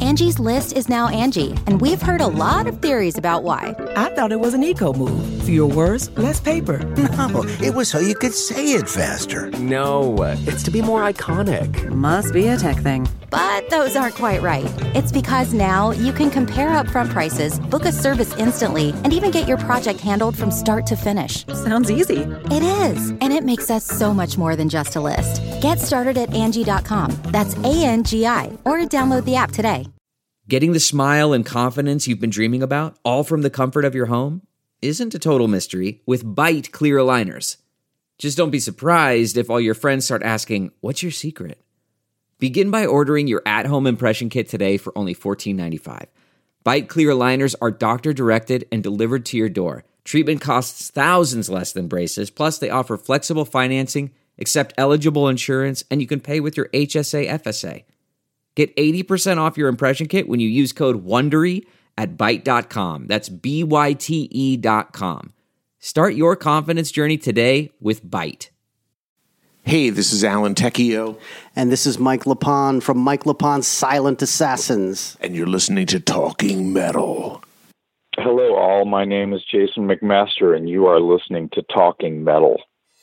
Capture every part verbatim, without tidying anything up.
Angie's List is now Angie, and we've heard a lot of theories about why. I thought it was an eco move. Fewer words, less paper. No, it was so you could say it faster. No, it's to be more iconic. Must be a tech thing. But those aren't quite right. It's because now you can compare upfront prices, book a service instantly, and even get your project handled from start to finish. Sounds easy. It is, and it makes us so much more than just a list. Get started at Angie dot com. That's A N G I, or download the app today. Getting the smile and confidence you've been dreaming about, all from the comfort of your home, isn't a total mystery with Byte clear aligners. Just don't be surprised if all your friends start asking, "What's your secret?" Begin by ordering your at-home impression kit today for only fourteen ninety-five. Byte clear aligners are doctor-directed and delivered to your door. Treatment costs thousands less than braces, plus they offer flexible financing, accept eligible insurance, and you can pay with your H S A F S A. Get eighty percent off your impression kit when you use code WONDERY at byte dot com. That's B Y T E dot com. Start your confidence journey today with Byte. Hey, this is Alan Tecchio. And this is Mike Lepon from Mike Lepon's Silent Assassins. And you're listening to Talking Metal. Hello, all. My name is Jason McMaster, and you are listening to Talking Metal.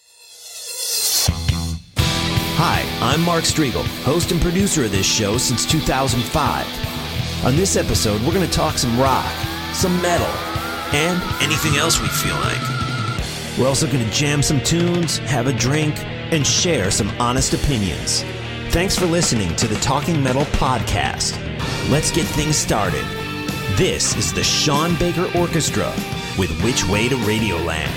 Hi, I'm Mark Striegel, host and producer of this show since two thousand five. On this episode, we're going to talk some rock, some metal, and anything else we feel like. We're also going to jam some tunes, have a drink, and share some honest opinions. Thanks for listening to the Talking Metal Podcast. Let's get things started. This is the Sean Baker Orchestra with Which Way to Radioland.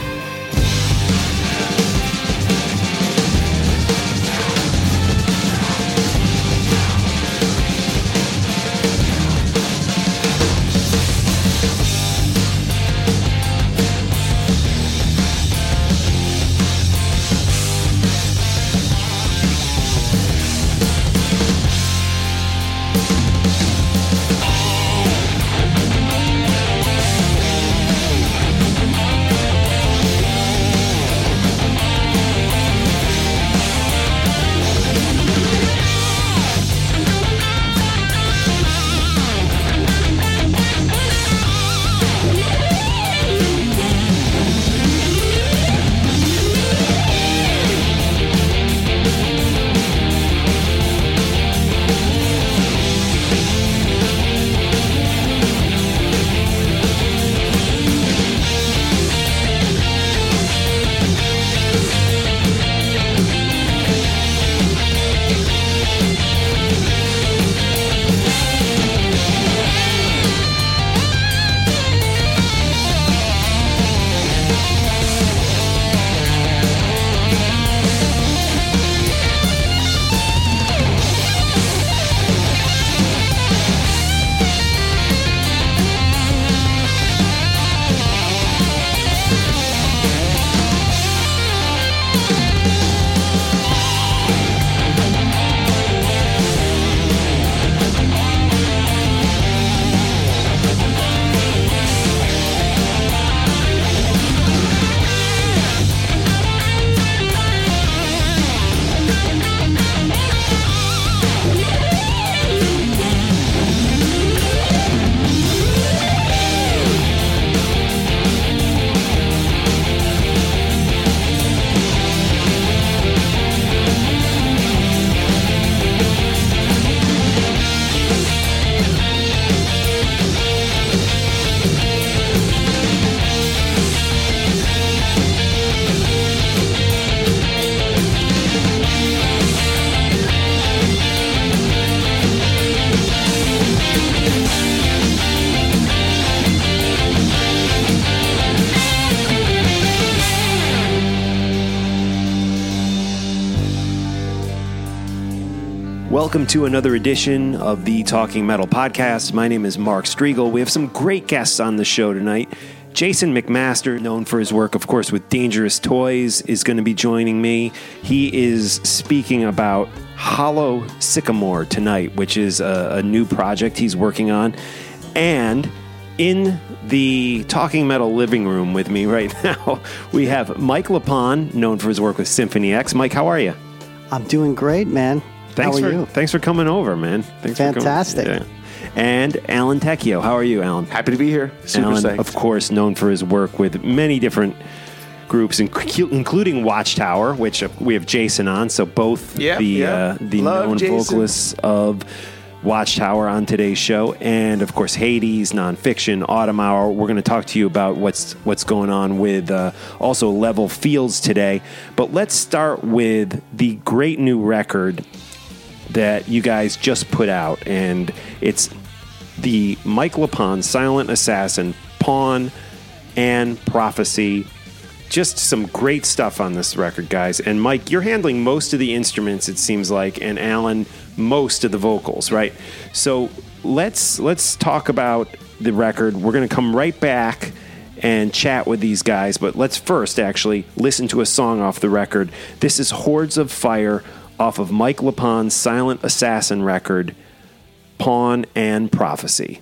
Welcome to another edition of the Talking Metal Podcast. My name is Mark Striegel. We have some great guests on the show tonight. Jason McMaster, known for his work, of course, with Dangerous Toys, is going to be joining me. He is speaking about Hollow Sycamore tonight, which is a, a new project he's working on. And in the Talking Metal living room with me right now, we have Mike Lepon, known for his work with Symphony X. Mike, how are you? I'm doing great, man. Thanks How are for you? Thanks for coming over, man. Thanks Fantastic. For coming, yeah. and Alan Tecchio. How are you, Alan? Happy to be here. Super Alan, psyched. of course, known for his work with many different groups, including Watchtower, which we have Jason on. So both Yep, the yep. uh, the Love known Jason. vocalists of Watchtower on today's show, and of course Hades, Nonfiction, Autumn Hour. We're going to talk to you about what's what's going on with uh, also Level Fields today. But let's start with the great new record that you guys just put out, and it's the Mike LePond Silent Assassin, Pawn and Prophecy. Just some great stuff on this record, guys. And Mike, you're handling most of the instruments, it seems like, and Alan, most of the vocals, right? So let's let's talk about the record. We're going to come right back and chat with these guys, but let's first actually listen to a song off the record. This is Hordes of Fire off of Mike LePond's Silent Assassin record, Pawn and Prophecy.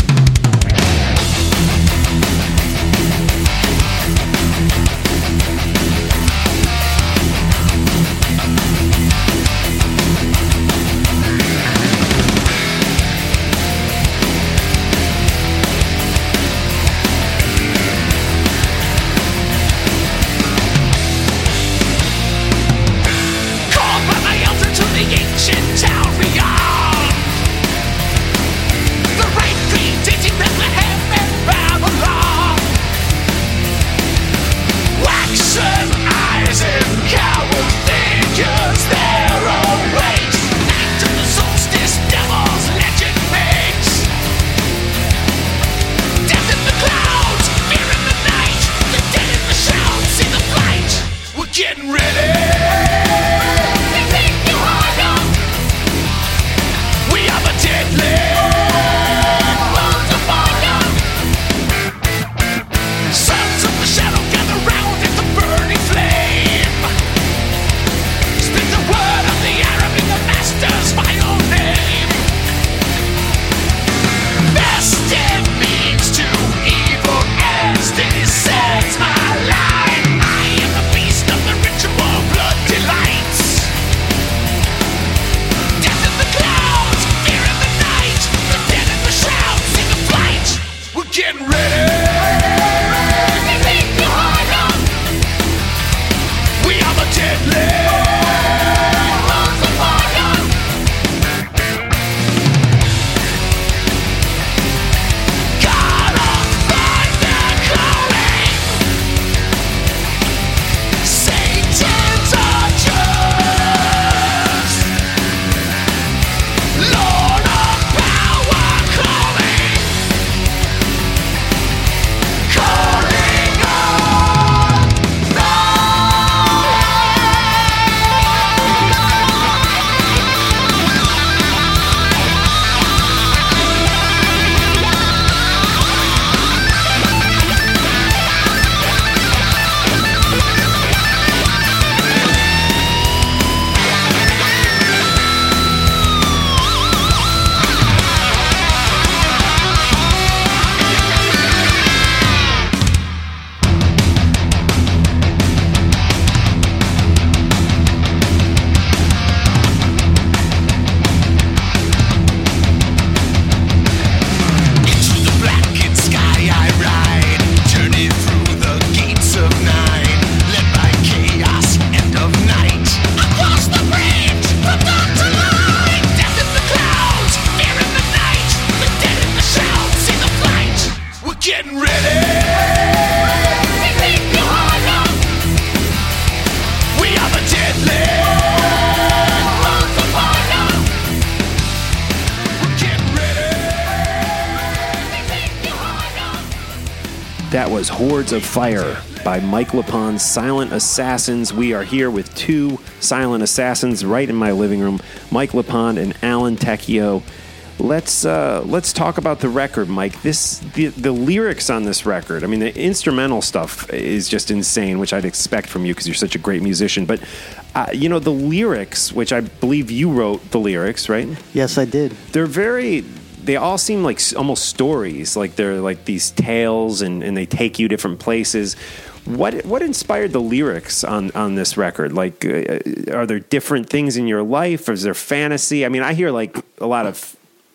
That was Hordes of Fire by Mike LePond's Silent Assassins. We are here with two Silent Assassins right in my living room, Mike LePond and Alan Tecchio. Let's uh, let's talk about the record, Mike. This the, the lyrics on this record. I mean, the instrumental stuff is just insane, which I'd expect from you because you're such a great musician. But uh, you know, the lyrics, which I believe you wrote the lyrics, right? Yes, I did. They're very. They all seem like almost stories, like they're like these tales, and, and they take you different places. What what inspired the lyrics on, on this record? Like, uh, are there different things in your life? Or is there fantasy? I mean, I hear like a lot of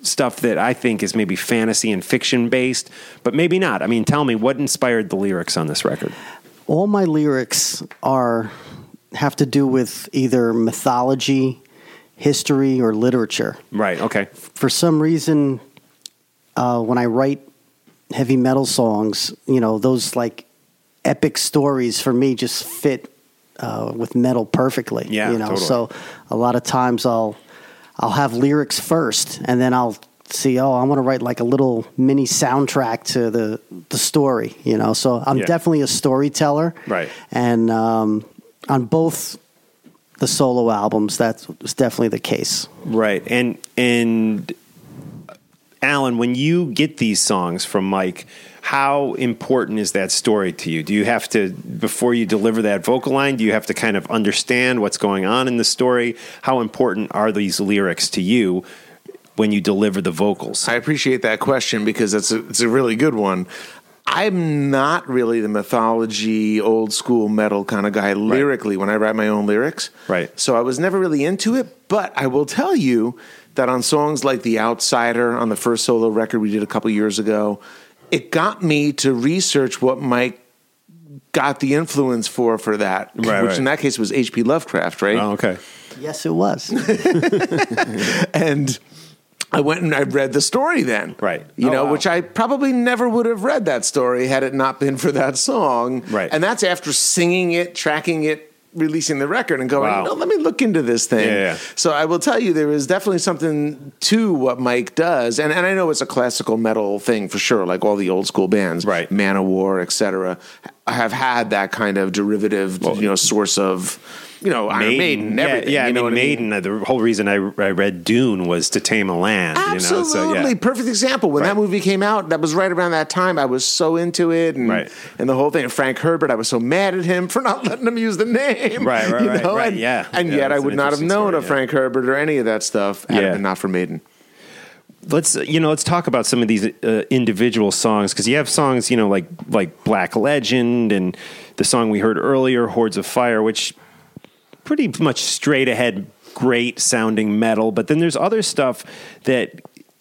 stuff that I think is maybe fantasy and fiction based, but maybe not. I mean, tell me, what inspired the lyrics on this record? All my lyrics are have to do with either mythology, history, or literature. Right, okay. For some reason, uh, when I write heavy metal songs, you know, those like epic stories for me just fit uh, with metal perfectly. Yeah, you know, totally. so a lot of times I'll I'll have lyrics first, and then I'll see, oh, I want to write like a little mini soundtrack to the the story. You know, so I'm Yeah. definitely a storyteller. Right. And um, on both the solo albums, that was definitely the case. Right. And and Alan, when you get these songs from Mike, how important is that story to you? Do you have to, before you deliver that vocal line, do you have to kind of understand what's going on in the story? How important are these lyrics to you when you deliver the vocals? I appreciate that question because it's a, it's a really good one. I'm not really the mythology, old school metal kind of guy lyrically when I write my own lyrics. Right. So I was never really into it, but I will tell you that on songs like The Outsider, on the first solo record we did a couple years ago, it got me to research what Mike got the influence for for that, Right, which right. in that case was H P Lovecraft, right? Oh, okay. Yes, it was. And I went and I read the story then. Right. You Oh, know, wow. which I probably never would have read that story had it not been for that song. Right. And that's after singing it, tracking it, releasing the record and going, Wow. you know, let me look into this thing. Yeah, yeah. So I will tell you, there is definitely something to what Mike does. And, and I know it's a classical metal thing for sure, like all the old school bands, Right. Manowar, et cetera, have had that kind of derivative, you know, source of, you know, Iron Maiden, yeah, everything. yeah. you I know mean, what Maiden. uh, The whole reason I, I read Dune was to tame a land. Absolutely. You know? So, yeah. Perfect example. When Right. that movie came out, that was right around that time. I was so into it. And, Right. and the whole thing. And Frank Herbert, I was so mad at him for not letting him use the name. Right, right, you right, know? right, And, yeah. and Yeah, yet I that's would an not have interesting known story, of yeah. Frank Herbert or any of that stuff had Yeah. it been not for Maiden. Let's you know let's talk about some of these uh, individual songs, because you have songs, you know, like like Black Legend and the song we heard earlier, Hordes of Fire, which pretty much straight ahead, great sounding metal. But then there's other stuff that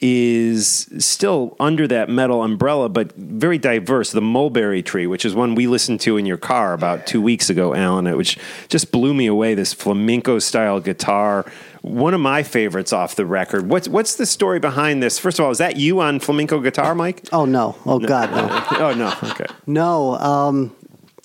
is still under that metal umbrella, but very diverse. The Mulberry Tree, which is one we listened to in your car about two weeks ago, Alan, which just blew me away. This flamenco style guitar, one of my favorites off the record. What's what's the story behind this? First of all, is that you on flamenco guitar, Mike? Oh, no. Oh, God, no. Oh no. Okay. No, um,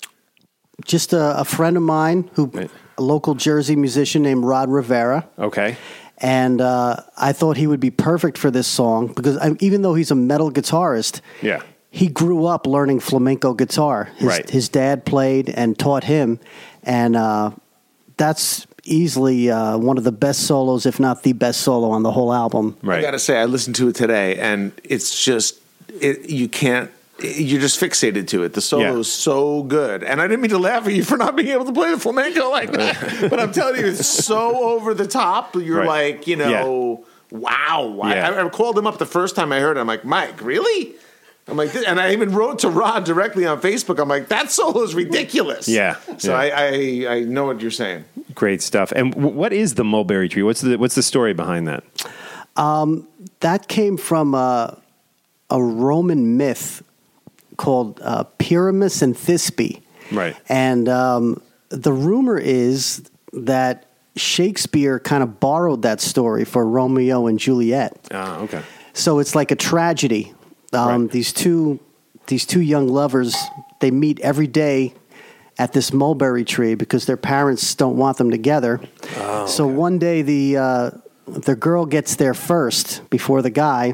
just a, a friend of mine who, a local Jersey musician named Rod Rivera. Okay. And uh, I thought he would be perfect for this song because I, even though he's a metal guitarist, Yeah. he grew up learning flamenco guitar. His, Right. his dad played and taught him, and uh, that's easily uh, one of the best solos, if not the best solo on the whole album. I got to say, I listened to it today, and it's just, it, you can't, you're just fixated to it. The solo Yeah. is so good. And I didn't mean to laugh at you for not being able to play the flamenco like that. But I'm telling you, it's so over the top. You're Right. like, you know, wow. Yeah. I, I called him up the first time I heard it. I'm like, Mike, really? I'm like, and I even wrote to Rod directly on Facebook. I'm like, that solo is ridiculous. Yeah. So Yeah. I, I, I know what you're saying. Great stuff. And w- what is the Mulberry Tree? What's the what's the story behind that? Um, that came from uh, a Roman myth called uh, Pyramus and Thisbe. Right. And um, the rumor is that Shakespeare kind of borrowed that story for Romeo and Juliet. Ah, okay. So it's like a tragedy. Um, Right. These two, these two young lovers, they meet every day at this mulberry tree because their parents don't want them together. Oh, so one day the uh, the girl gets there first before the guy,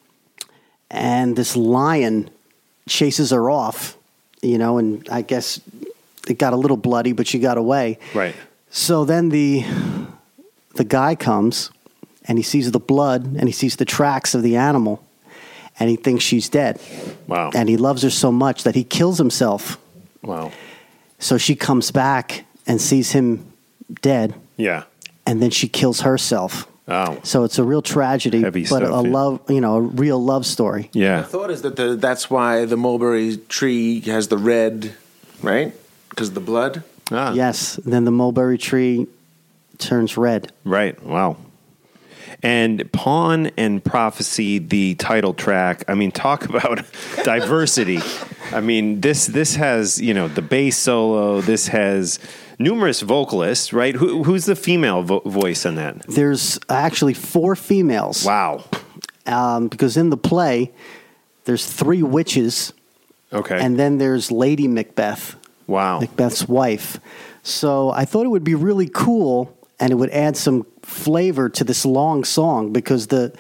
and this lion chases her off. You know, and I guess it got a little bloody, but she got away. Right. So then the the guy comes, and he sees the blood, and he sees the tracks of the animal, and he thinks she's dead. Wow. And he loves her so much that he kills himself. Wow. So she comes back and sees him dead, Yeah. and then she kills herself. Oh. So it's a real tragedy, Heavy but stuff, a yeah. love, you know, a real love story. The Yeah. thought is that the, that's why the mulberry tree has the red, right? Because of the blood. Ah. Yes. And then the mulberry tree turns red. Right. Wow. And Pawn and Prophecy, the title track, I mean, talk about diversity. I mean, this this has, you know, the bass solo. This has numerous vocalists, right? Who, who's the female vo- voice on that? There's actually four females. Wow. Um, because in the play, there's three witches. Okay. And then there's Lady Macbeth. Wow. Macbeth's wife. So I thought it would be really cool, and it would add some flavor to this long song, because the,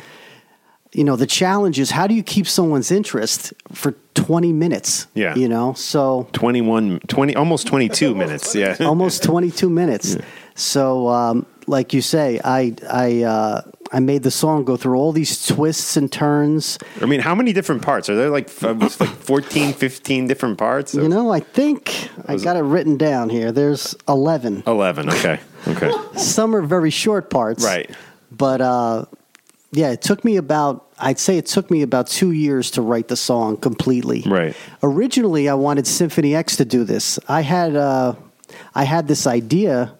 you know, the challenge is, how do you keep someone's interest for twenty minutes? Yeah. You know, so twenty-one, twenty, almost twenty-two minutes. Yeah. almost twenty-two minutes. Yeah. So, um, like you say, I, I, uh, I made the song go through all these twists and turns. I mean, how many different parts? Are there like uh, like fourteen, fifteen different parts? You know, I think I got it written down here. There's eleven. eleven, okay. Okay. Some are very short parts. Right. But, uh, yeah, it took me about, I'd say it took me about two years to write the song completely. Right. Originally, I wanted Symphony X to do this. I had, uh, I had this idea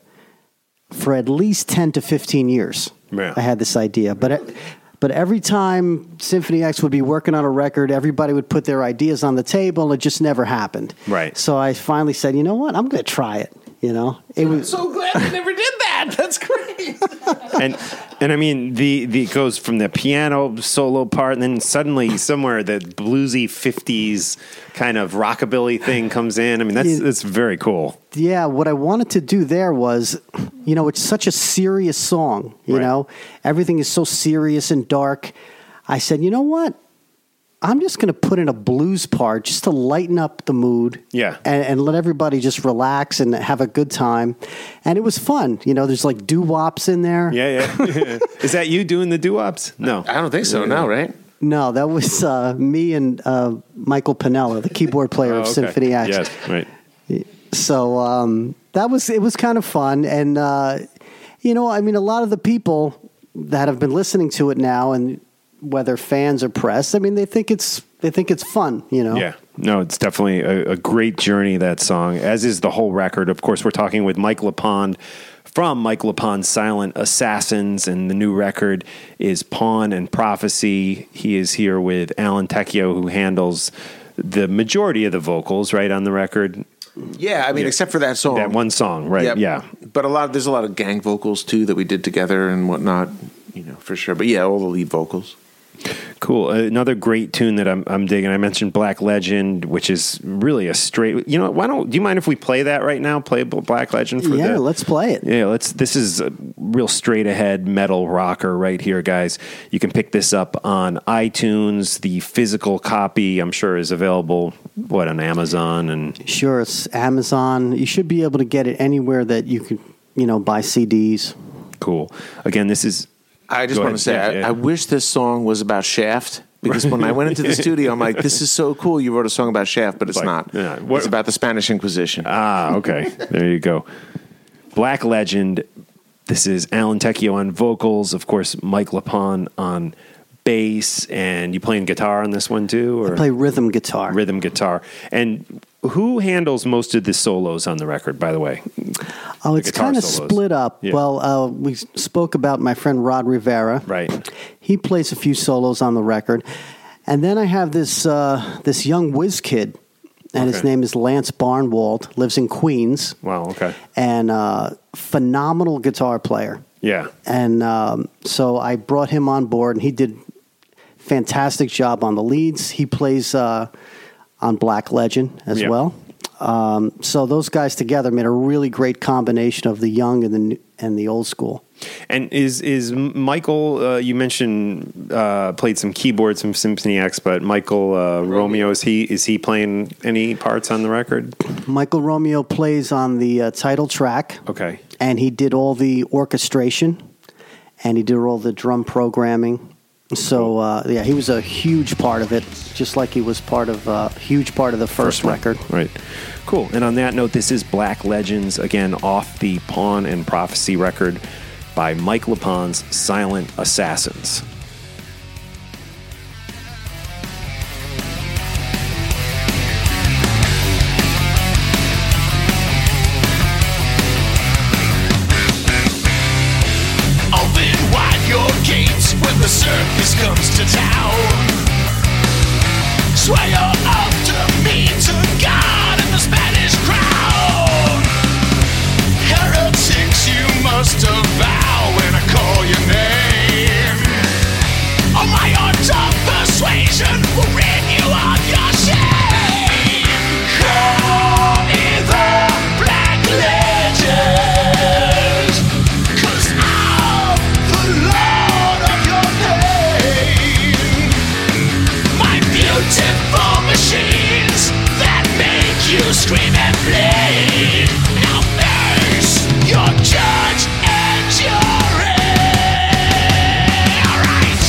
for at least ten to fifteen years. Yeah. I had this idea. But but every time Symphony X would be working on a record, everybody would put their ideas on the table, and it just never happened. Right. So I finally said, you know what? I'm going to try it. You know, it I'm was so glad I never did that. That's great. and and I mean, the, the it goes from the piano solo part, and then suddenly somewhere the bluesy fifties kind of rockabilly thing comes in. I mean, that's that's very cool. Yeah, what I wanted to do there was, you know, it's such a serious song, you Right. know, everything is so serious and dark. I said, you know what? I'm just going to put in a blues part just to lighten up the mood. Yeah. And, and let everybody just relax and have a good time. And it was fun. You know, there's like doo-wops in there. Yeah, yeah. Is that you doing the doo-wops? No. I don't think so. No, right? No, that was uh, me and uh, Michael Pinella, the keyboard player Oh, of okay. Symphony X. Yes, right. So um, that was it was kind of fun, and uh, you know, I mean, a lot of the people that have been listening to it now, and whether fans or press, I mean, they think it's they think it's fun, you know. Yeah, no, it's definitely a, a great journey, that song, as is the whole record. Of course, we're talking with Mike LePond from Mike LePond's Silent Assassins, and the new record is Pawn and Prophecy. He is here with Alan Tecchio, who handles the majority of the vocals, right, on the record. Yeah, I mean, Yeah. except for that song. That one song, right? Yep. Yeah. But a lot, there's a lot of gang vocals too that we did together and whatnot, you know, for sure. But yeah, all the lead vocals. Cool. Another great tune that I'm, I'm digging. I mentioned Black Legend, which is really a straight. You know, why don't? Do you mind if we play that right now? Play Black Legend for Yeah, the, let's play it. Yeah, let's. This is a real straight ahead metal rocker right here, guys. You can pick this up on iTunes. The physical copy, I'm sure, is available. What, on Amazon and Sure, it's Amazon. You should be able to get it anywhere that you could, you know, buy C Ds. Cool. Again, this is. I just Go want ahead. to say, Yeah, I, yeah. I wish this song was about Shaft. Because when I went into the studio, I'm like, this is so cool. You wrote a song about Shaft, but it's Like, not. yeah, what- It's about the Spanish Inquisition. Ah, okay. There you go. Black Legend. This is Alan Tecchio on vocals. Of course, Mike LePond on bass. And you playing guitar on this one too? Or I play rhythm guitar. rhythm guitar. And who handles most of the solos on the record, by the way? Oh, The it's guitar kind of solos. split up. Yeah. Well, uh, we spoke about my friend Rod Rivera. Right. He plays a few solos on the record. And then I have this uh, this young whiz kid, and his Okay. name is Lance Barnwald, lives in Queens, Wow, okay. and uh, phenomenal guitar player. Yeah. And um, so I brought him on board, and he did fantastic job on the leads. He plays uh, on Black Legend as Yeah. well. Um, so those guys together made a really great combination of the young and the new, and the old school. And is is Michael? Uh, you mentioned uh, played some keyboards from Symphony X, but Michael uh, Romeo is he is he playing any parts on the record? Michael Romeo plays on the uh, title track. Okay. And he did all the orchestration, and he did all the drum programming. So uh, yeah, he was a huge part of it, just like he was part of a uh, huge part of the first, First one. record. Right. Cool. And on that note, this is Black Legends, again, off the Pawn and Prophecy record by Mike LePond's Silent Assassins. Open wide your gate. scream and bleed. Now face your judge and jury. Alright.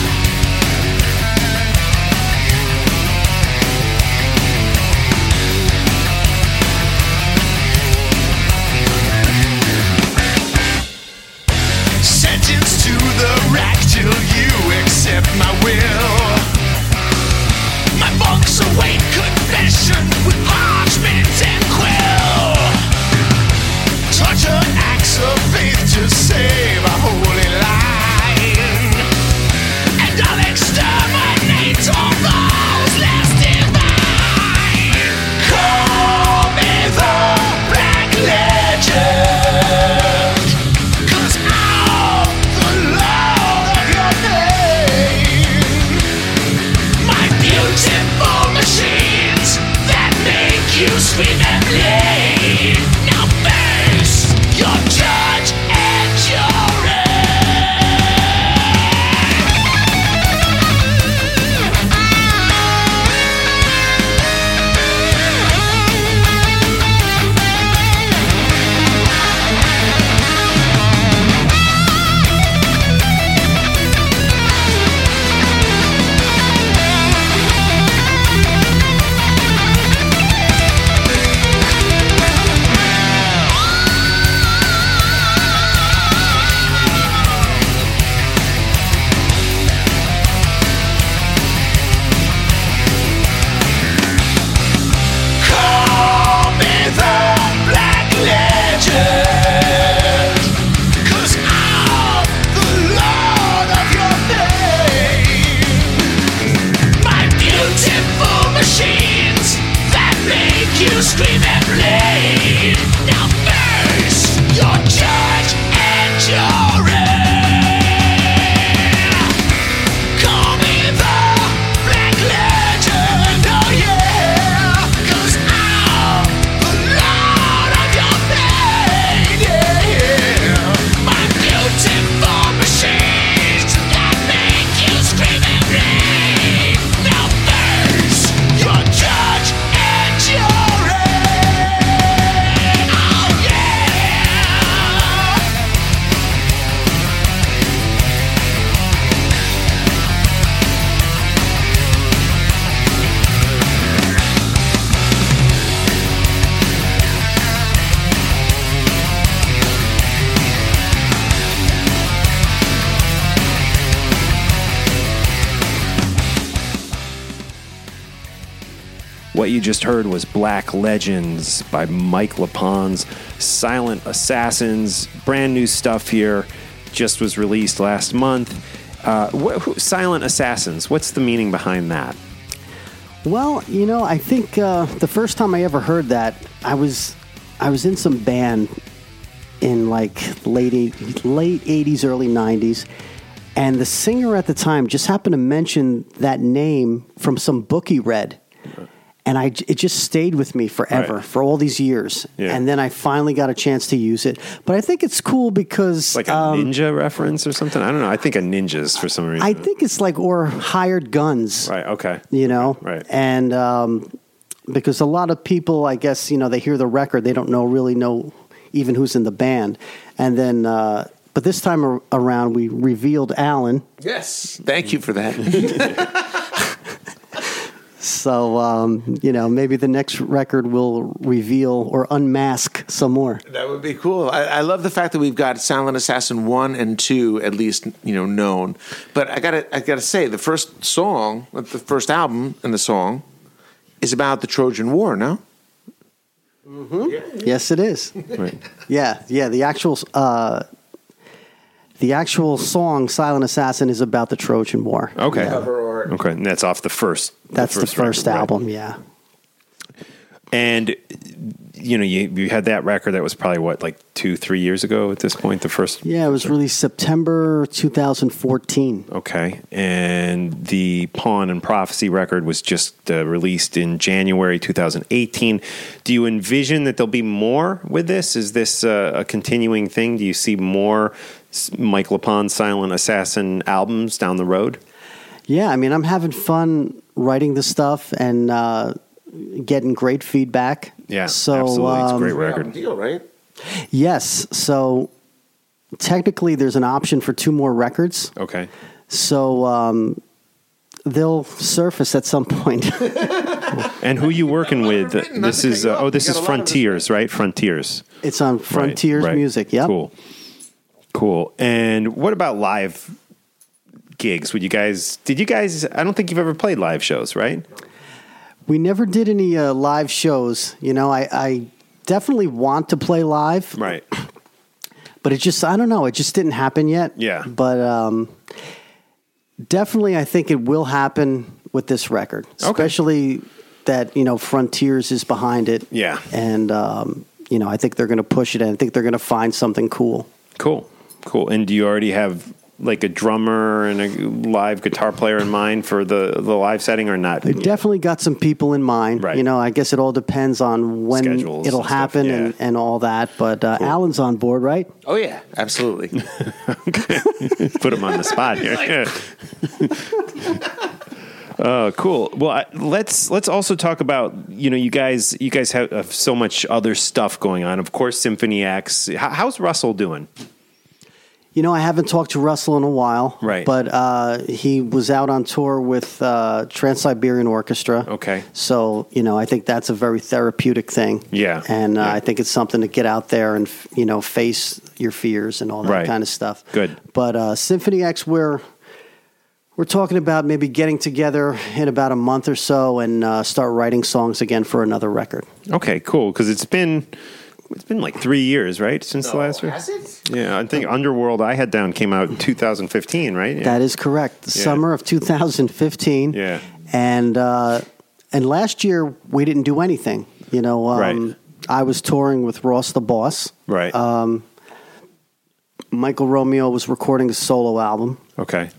Sentenced to the rack till you accept my will. My books await confession with parchment and quill. Torture acts of faith to save a holy line. And I'll exterminate all those less divine. Call me the Black Legend, 'cause I'm the Lord of your name. My beautiful machines that make you scream and bleed. Now face your judge and jury. Call me the Black Legend, 'cause I'm the Lord of your name. My beautiful machines that make you scream and bleed. Now face your judge and jury. Call me the Black Legend, oh yeah, 'cause I'm the Lord of your pain, yeah, yeah. My beautiful machines that make you scream and bleed. Now face your judge and jury, oh yeah. What you just heard was Black Legends by Mike LaPons, Silent Assassins, brand new stuff here, just was released last month. Uh, wh- who, Silent Assassins, what's the meaning behind that? Well, you know, I think uh, the first time I ever heard that, I was I was in some band in like late eight- late eighties, early nineties, and the singer at the time just happened to mention that name from some book he read. And I, it just stayed with me forever, Right. for all these years. Yeah. And then I finally got a chance to use it. But I think it's cool because... Like a um, ninja reference or something? I don't know. I think of ninjas for some reason. I think it's like, or hired guns. Right, okay. You know? Right. And um, because a lot of people, I guess, you know, they hear the record, they don't know really know even who's in the band. And then... Uh, but this time ar- around, we revealed Alan. Yes. Thank you for that. So, um, you know, maybe the next record will reveal or unmask some more. That would be cool. I, I love the fact that we've got Silent Assassin one and two at least, you know, known. But I gotta, I gotta say, the first song, the first album and the song, is about the Trojan War. No. Mm-hmm. Yeah. Yes, it is. Right. Yeah, yeah. The actual, uh, the actual song "Silent Assassin" is about the Trojan War. Okay. Yeah. Okay, and that's off the first. That's the first, the first record, album, right? yeah. And you know, you you had that record that was probably what, like two, three years ago at this point. The first, yeah, it was released September two thousand fourteen. Okay, and the Pawn and Prophecy record was just uh, released in January two thousand eighteen. Do you envision that there'll be more with this? Is this uh, a continuing thing? Do you see more Mike LaPons Silent Assassin albums down the road? Yeah, I mean, I'm having fun writing this stuff and uh, getting great feedback. Yeah, So, absolutely. It's a um, great Album record. deal, right? Yes. So technically, there's an option for two more records. Okay. So um, they'll surface at some point. And who you working with? written, This not to is cut you uh, off. oh, this You is got a lot of Frontiers, right? Frontiers. It's on Frontiers Right, right. Music. Yep. Cool. Cool. And what about live gigs? Would you guys? Did you guys? I don't think you've ever played live shows, right? We never did any uh, live shows. You know, I, I definitely want to play live, Right. but it just, I don't know, it just didn't happen yet. Yeah. But um, definitely, I think it will happen with this record, especially that, you know, Frontiers is behind it. Yeah. And, um, you know, I think they're going to push it, and I think they're going to find something cool. Cool. Cool. And do you already have like a drummer and a live guitar player in mind for the, the live setting or not? They definitely got some people in mind. Right. You know, I guess it all depends on when Schedules it'll and stuff, happen yeah. and, and all that. But uh, Alan's on board, right? Oh yeah, absolutely. Put him on the spot here. Oh, cool. Well, I, let's let's also talk about, you know, you guys you guys have, have so much other stuff going on. Of course, Symphony X. How, how's Russell doing? You know, I haven't talked to Russell in a while. Right. But uh, he was out on tour with uh, Trans-Siberian Orchestra. Okay. So, you know, I think that's a very therapeutic thing. Yeah. And uh, Yeah. I think it's something to get out there and, you know, face your fears and all that Right. kind of stuff. Good. But uh, Symphony X, we're, we're talking about maybe getting together in about a month or so and uh, start writing songs again for another record. Okay, cool. Because it's been it's been like three years, right, since the last one. Has it? Yeah, I think Underworld I Had Down came out in two thousand fifteen, right? Yeah. That is correct. The Yeah. summer of two thousand fifteen. Yeah. And uh, and last year we didn't do anything. You know, um, Right. I was touring with Ross the Boss. Right. Um, Michael Romeo was recording a solo album, Okay.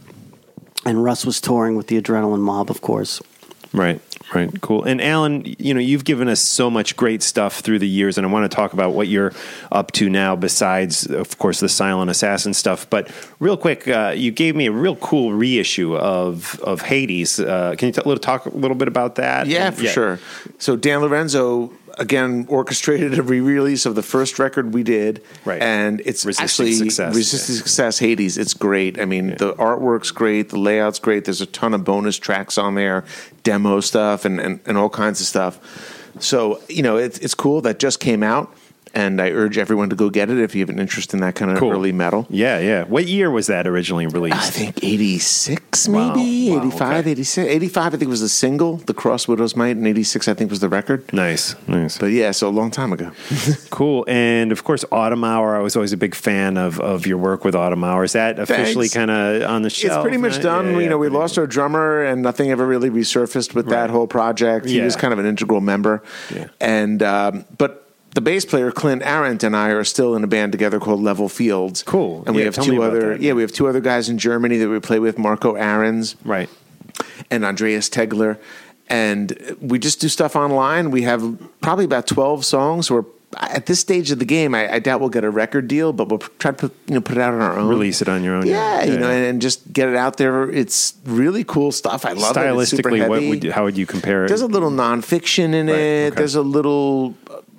and Russ was touring with the Adrenaline Mob, of course. Right, right, cool. And Alan, you know, you've given us so much great stuff through the years, and I want to talk about what you're up to now besides, of course, the Silent Assassin stuff. But real quick, uh, you gave me a real cool reissue of of Hades. Uh, can you t- little, talk a little bit about that? Yeah, And- for sure. So Dan Lorenzo, again, orchestrated a re-release of the first record we did. Right. And it's Resisting actually Success. Resisting Success, Hades. It's great. I mean, the artwork's great. The layout's great. There's a ton of bonus tracks on there, demo stuff, and, and, and all kinds of stuff. So, you know, it's, it's cool. That just came out. And I urge everyone to go get it if you have an interest in that kind of Cool. early metal. Yeah, yeah. What year was that originally released? I think eighty-six, Wow. maybe Wow, eighty-five, okay. eighty-six. eighty-five, I think was the single, The Cross Widow's Might, and eighty-six, I think was the record. Nice, nice. But yeah, so a long time ago. Cool. And of course, Autumn Hour. I was always a big fan of, of your work with Autumn Hour. Is that officially Thanks. kind of on the shelf? It's pretty much Uh, done. yeah, yeah, you know, we pretty lost our drummer, and nothing ever really resurfaced with that Right. whole project. He Yeah. was kind of an integral member. Yeah. And um, but the bass player Clint Arendt and I are still in a band together called Level Fields. Cool. And we Yeah, have tell me two about other. that. Yeah, we have two other guys in Germany that we play with, Marco Ahrens Right. and Andreas Tegler. And we just do stuff online. We have probably about twelve songs. We're at this stage of the game. I, I doubt we'll get a record deal, but we'll try to put, you know, put it out on our own. Release it on your own. Yeah, you know, and, and just get it out there. It's really cool stuff. I love it. It's super Stylistically, what heavy. would you, how would you compare it? There's a little nonfiction in Right, it. okay. There's a little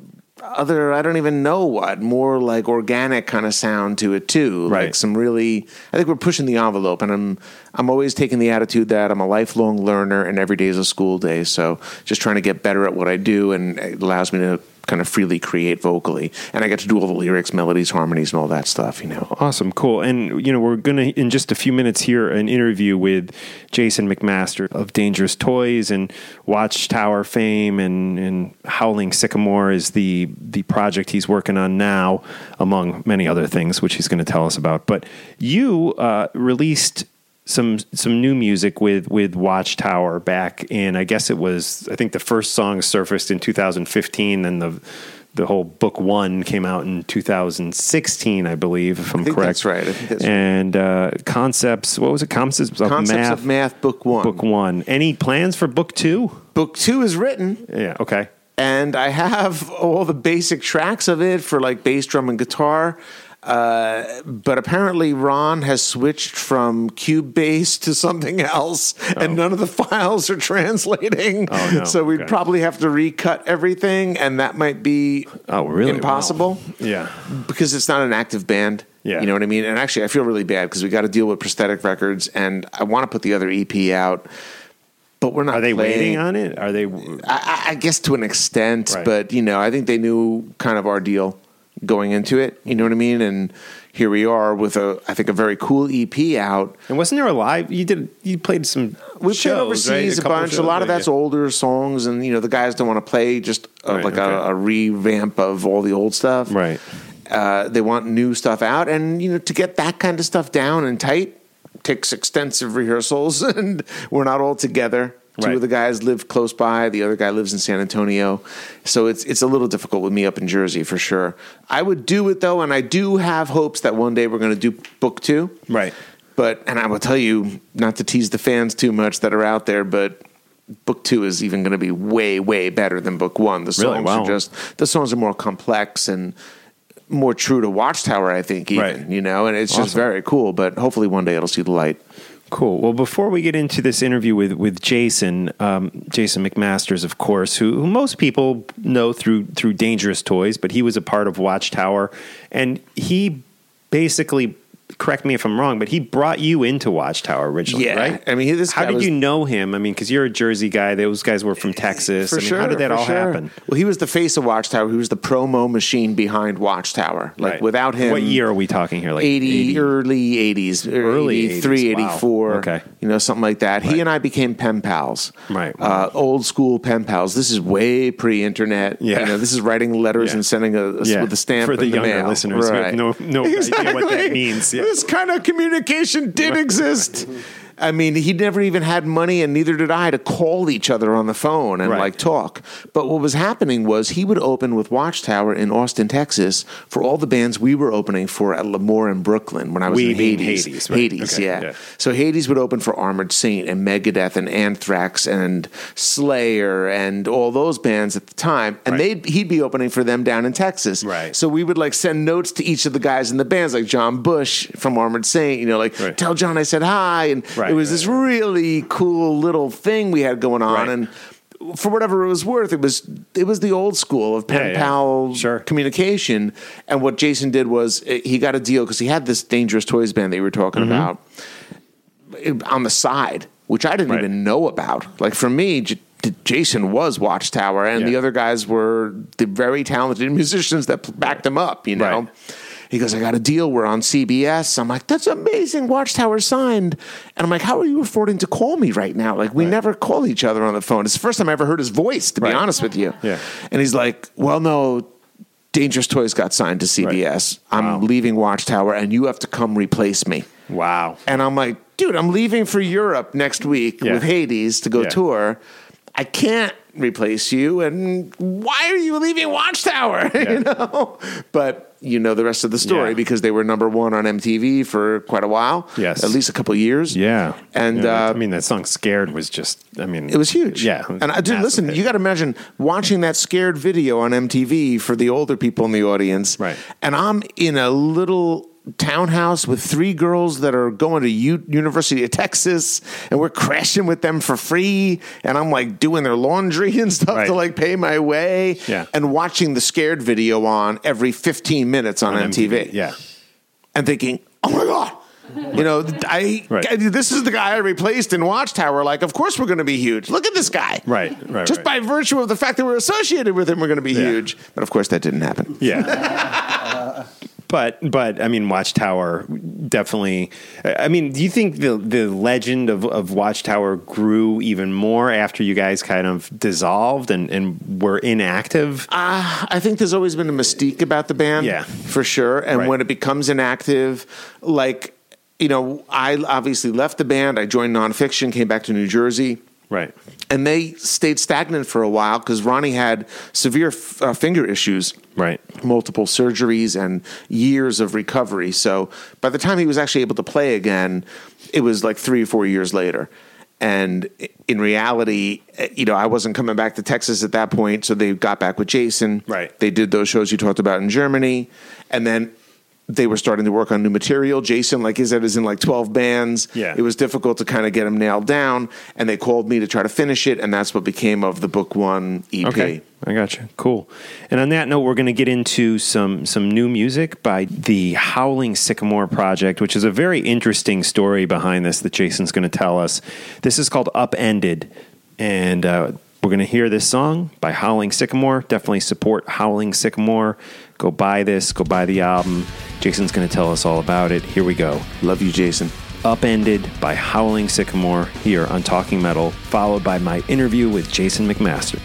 other, I don't even know what, more like organic kind of sound to it too. Right. Like some really, I think we're pushing the envelope, and I'm I'm always taking the attitude that I'm a lifelong learner and every day is a school day. So just trying to get better at what I do, and it allows me to kind of freely create vocally. And I get to do all the lyrics, melodies, harmonies, and all that stuff, you know. Awesome, cool. And, you know, we're going to, in just a few minutes, hear an interview with Jason McMaster of Dangerous Toys and Watchtower fame, and, and Howling Sycamore is the, the project he's working on now, among many other things, which he's going to tell us about. But you uh, released some some new music with, with Watchtower back in, I guess it was, I think the first song surfaced in two thousand fifteen, and the the whole book one came out in two thousand sixteen, I believe, if I'm I think correct. that's right. I think that's right. And uh, concepts, what was it? Concepts of Concepts math. of Math, book one. Book one. Any plans for book two? Book two is written. Yeah, okay. And I have all the basic tracks of it for like bass, drum, and guitar. Uh, but apparently Ron has switched from Cubase to something else, oh. and none of the files are translating. Oh, no. So we'd okay. probably have to recut everything, and that might be oh, really? impossible. Wow. Yeah. Because it's not an active band. Yeah. You know what I mean? And actually, I feel really bad because we got to deal with Prosthetic Records, and I want to put the other E P out, but we're not Are they playing. waiting on it? Are they? I, I guess to an extent, right. but, you know, I think they knew kind of our deal going into it. You know what I mean? And here we are with a, I think, a very cool E P out. And wasn't there a live? You did. You played some. We shows, played overseas right? a, a bunch. Shows, a lot of right? that's yeah. older older songs, and you know the guys don't want to play just uh, right, like okay. a, a revamp of all the old stuff. Right. Uh, they want new stuff out, and you know to get that kind of stuff down and tight takes extensive rehearsals, and we're not all together. Two right. of the guys live close by. The other guy lives in San Antonio. So it's it's a little difficult with me up in Jersey for sure. I would do it, though, and I do have hopes that one day we're going to do book two. Right. But, and I will tell you, not to tease the fans too much that are out there, but book two is even going to be way, way better than book one. The songs really? Wow. are just, the songs are more complex and more true to Watchtower, I think, even, right. you know, and it's awesome. just very cool. But hopefully one day it'll see the light. Cool. Well, before we get into this interview with with Jason, um, Jason McMasters, of course, who, who most people know through through Dangerous Toys, but he was a part of Watchtower, and he basically, correct me if I'm wrong, but he brought you into Watchtower originally, Yeah. right? I mean, this how guy did was- you know him? I mean, because you're a Jersey guy; those guys were from Texas. For I mean, sure. how did that for all sure. happen? Well, he was the face of Watchtower. He was the promo machine behind Watchtower. Like Right. without him, What year are we talking here? Like eighty, early eighties, Early eighty-three, eighties. Wow. eighty-four, Okay. you know, something like that. Right. He and I became pen pals, Right. Uh, old school pen pals. This is way pre-internet. Yeah. You know, this is writing letters Yeah. and sending a, a Yeah. with a stamp for the in the younger mail. listeners who Right. have no no exactly. idea what that means. Yeah. This kind of communication did exist. I mean, he never even had money, and neither did I, to call each other on the phone and Right. like talk. But what was happening was he would open with Watchtower in Austin, Texas, for all the bands we were opening for at Lemoore in Brooklyn when I was We in being Hades. Hades, right. Hades, Okay, yeah. yeah. So Hades would open for Armored Saint and Megadeth and Anthrax and Slayer and all those bands at the time, and Right. they'd he'd be opening for them down in Texas. Right. So we would like send notes to each of the guys in the bands, like John Bush from Armored Saint. You know, like Right. tell John I said hi, and Right, it was right, this right. really cool little thing we had going on, Right. and for whatever it was worth, it was it was the old school of pen Yeah, yeah. pal Sure. communication. And what Jason did was uh, he got a deal because he had this Dangerous Toys band that you were talking Mm-hmm. about uh, on the side, which I didn't Right. even know about. Like for me, J- Jason was Watchtower, and Yeah. the other guys were the very talented musicians that backed him up. You know. Right. He goes, I got a deal. We're on C B S. I'm like, that's amazing. Watchtower signed. And I'm like, how are you affording to call me right now? Like, we Right. never call each other on the phone. It's the first time I ever heard his voice, to Right. be honest with you. Yeah. And he's like, well, no, Dangerous Toys got signed to C B S. Right. I'm Wow. leaving Watchtower, and you have to come replace me. Wow. And I'm like, dude, I'm leaving for Europe next week Yeah. with Hades to go Yeah. tour. I can't replace you. And why are you leaving Watchtower? Yeah. You know? But you know the rest of the story Yeah. because they were number one on M T V for quite a while. Yes. At least a couple of years. Yeah. And, Yeah, uh, I mean, that song "Scared" was just. I mean, It was huge. Yeah. And I dude, massive listen, hit. you got to imagine watching that Scared video on M T V for the older people in the audience. Right. And I'm in a little townhouse with three girls that are going to U- University of Texas, and we're crashing with them for free. And I'm like doing their laundry and stuff Right. to like pay my way. Yeah. And watching the Scared video on every fifteen minutes on, On M T V. M T V, yeah. And thinking, oh my God. You know, I, Right. I- this is the guy I replaced in Watchtower. Like, of course we're going to be huge. Look at this guy. Right, right, Just right. by virtue of the fact that we're associated with him, we're going to be Yeah. huge. But of course, that didn't happen. Yeah. But but I mean, Watchtower definitely. I mean, do you think the the legend of, of Watchtower grew even more after you guys kind of dissolved and, and were inactive? Uh, I think there's always been a mystique about the band, Yeah. for sure. And Right. when it becomes inactive, like, you know, I obviously left the band. I joined Nonfiction, came back to New Jersey. Right. And they stayed stagnant for a while because Ronnie had severe f- uh, finger issues. Right. Multiple surgeries and years of recovery. So by the time he was actually able to play again, it was like three or four years later. And in reality, you know, I wasn't coming back to Texas at that point. So they got back with Jason. Right. They did those shows you talked about in Germany. And then they were starting to work on new material. Jason, like he said, is in like twelve bands. Yeah. It was difficult to kind of get him nailed down, and they called me to try to finish it, and that's what became of the Book One E P. Okay, I got you. Cool. And on that note, we're going to get into some some new music by the Howling Sycamore Project, which is a very interesting story behind this that Jason's going to tell us. This is called Upended, and uh, we're going to hear this song by Howling Sycamore. Definitely support Howling Sycamore. Go buy this. Go buy the album. Jason's going to tell us all about it. Here we go. Love you, Jason. Upended by Howling Sycamore here on Talking Metal, followed by my interview with Jason McMaster.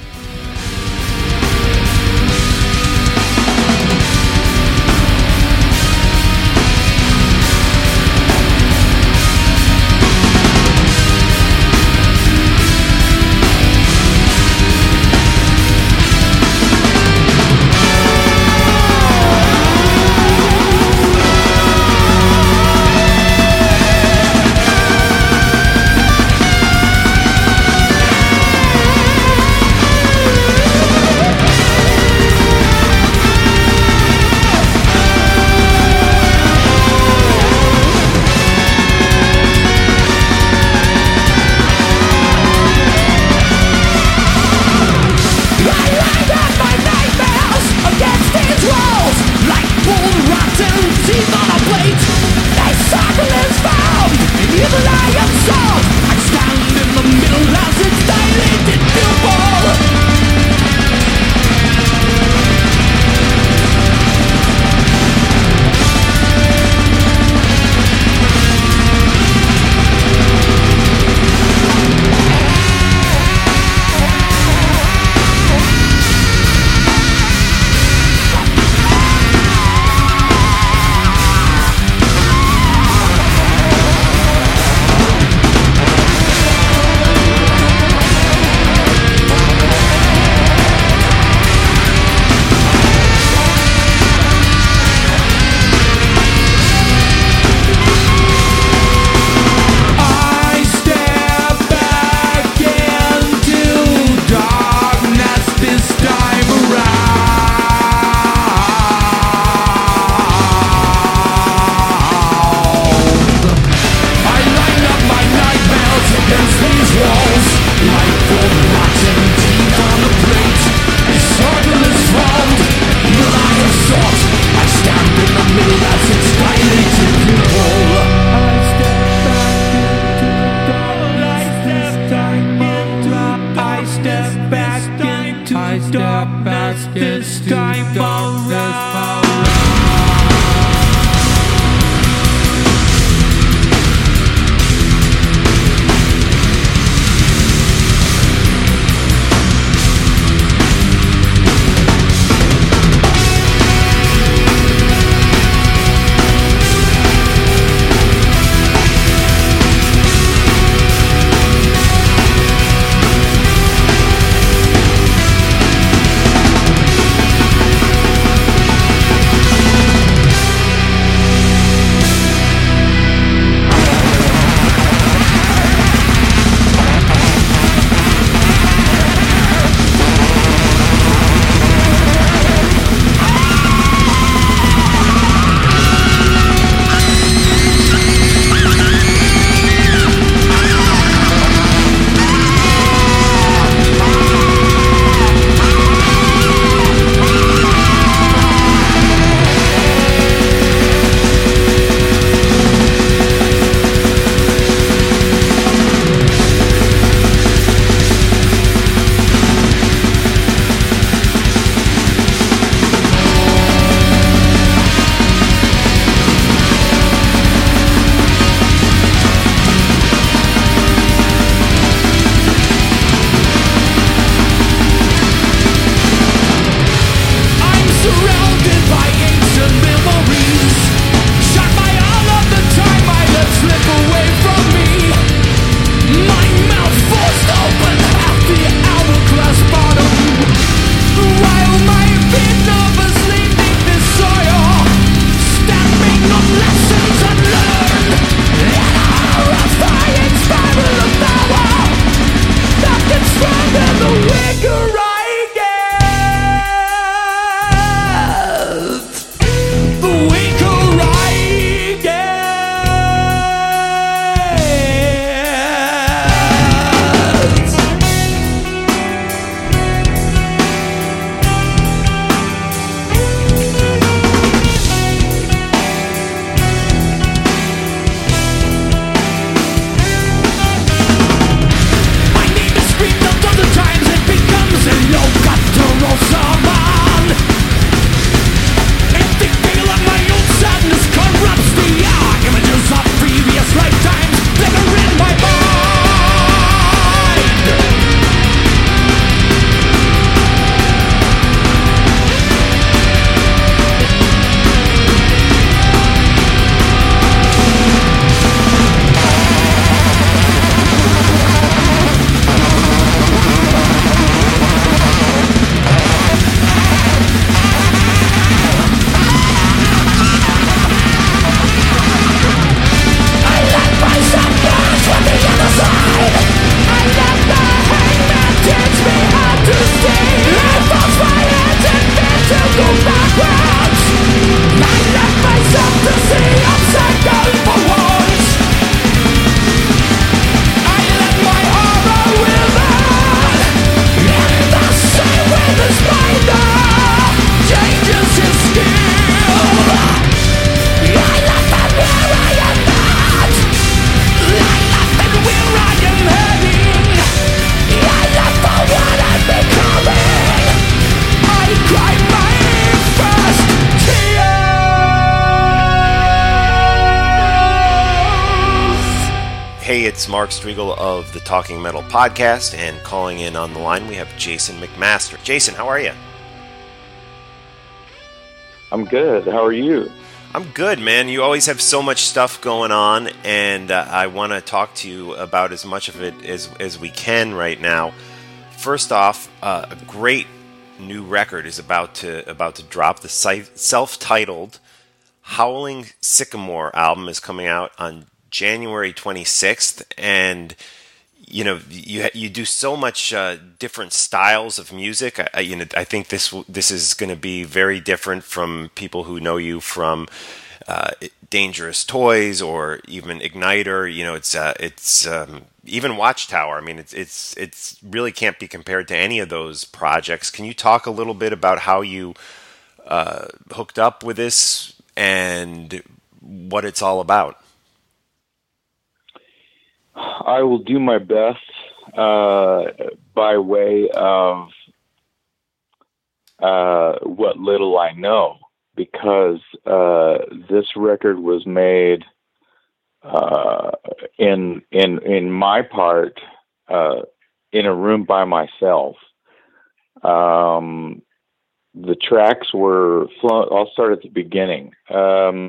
Hey, it's Mark Striegel of the Talking Metal podcast, and calling in on the line we have Jason McMaster. Jason, how are you? I'm good. How are you? I'm good, man. You always have so much stuff going on, and uh, I want to talk to you about as much of it as, as we can right now. First off, uh, a great new record is about to about to drop. The self-titled Howling Sycamore album is coming out on January twenty-sixth, and you know you you do so much uh, different styles of music. I, you know, I think this this is going to be very different from people who know you from uh, Dangerous Toys or even Igniter. You know, it's uh, it's um, even Watchtower. I mean, it's it's it's really can't be compared to any of those projects. Can you talk a little bit about how you uh, hooked up with this and what it's all about? I will do my best uh, by way of uh, what little I know, because uh, this record was made uh, in in in my part uh, in a room by myself. Um, the tracks were flown. I'll start at the beginning. Um,